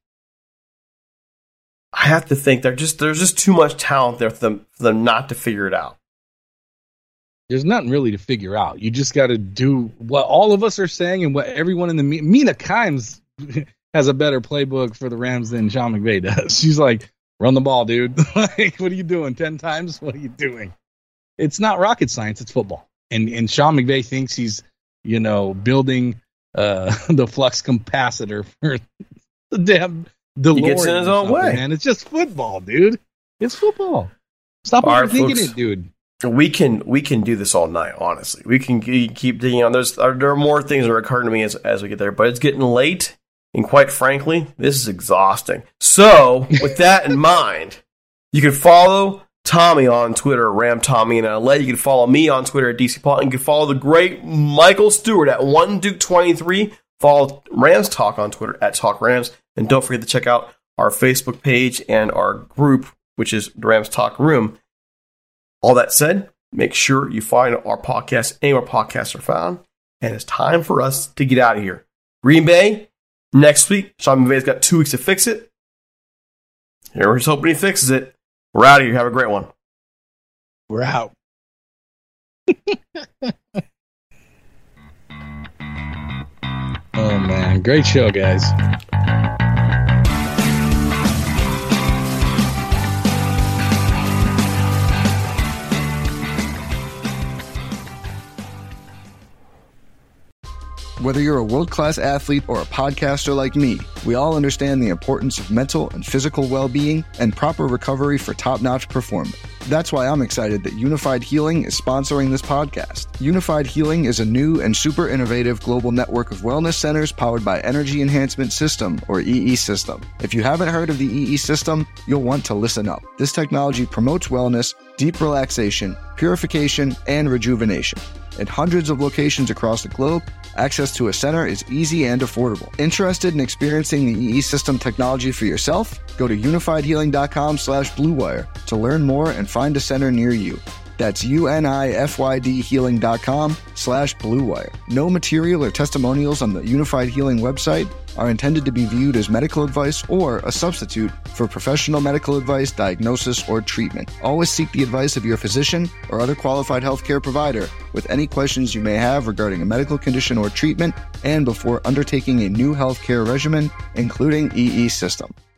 I have to think they're just there's just too much talent there for them for them not to figure it out. There's nothing really to figure out. You just got to do what all of us are saying, and what everyone in the Mina Kimes has a better playbook for the Rams than Sean McVay does. She's like, run the ball, dude. Like, what are you doing? Ten times? What are you doing? It's not rocket science. It's football. And and Sean McVay thinks he's, you know, building uh, the flux capacitor for the damn DeLorean. He gets in his own way, man. It's just football, dude. It's football. Stop all overthinking right, it, dude. We can we can do this all night. Honestly, we can keep digging on. There's there are more things that are occurring to me as as we get there, but it's getting late. And quite frankly, this is exhausting. So, with that in mind, you can follow Tommy on Twitter, RamTommy in L A. You can follow me on Twitter at D C Paul. And you can follow the great Michael Stewart at one Duke twenty-three. Follow Rams Talk on Twitter at Talk Rams. And don't forget to check out our Facebook page and our group, which is the Rams Talk Room. All that said, make sure you find our podcast anywhere podcasts are found. And it's time for us to get out of here. Green Bay, next week. Sean McVay's got two weeks to fix it. Here's hoping he fixes it. We're out of here. Have a great one. We're out. Oh, man. Great show, guys. Whether you're a world-class athlete or a podcaster like me, we all understand the importance of mental and physical well-being and proper recovery for top-notch performance. That's why I'm excited that Unified Healing is sponsoring this podcast. Unified Healing is a new and super innovative global network of wellness centers powered by Energy Enhancement System, or E E System. If you haven't heard of the E E System, you'll want to listen up. This technology promotes wellness, deep relaxation, purification, and rejuvenation. At hundreds of locations across the globe, access to a center is easy and affordable. Interested in experiencing the E E System technology for yourself? Go to unifiedhealing.com slash bluewire to learn more and find a center near you. That's U-N-I-F-Y-D healing.com slash bluewire. No material or testimonials on the Unified Healing website are intended to be viewed as medical advice or a substitute for professional medical advice, diagnosis, or treatment. Always seek the advice of your physician or other qualified healthcare provider with any questions you may have regarding a medical condition or treatment and before undertaking a new healthcare regimen, including E E System.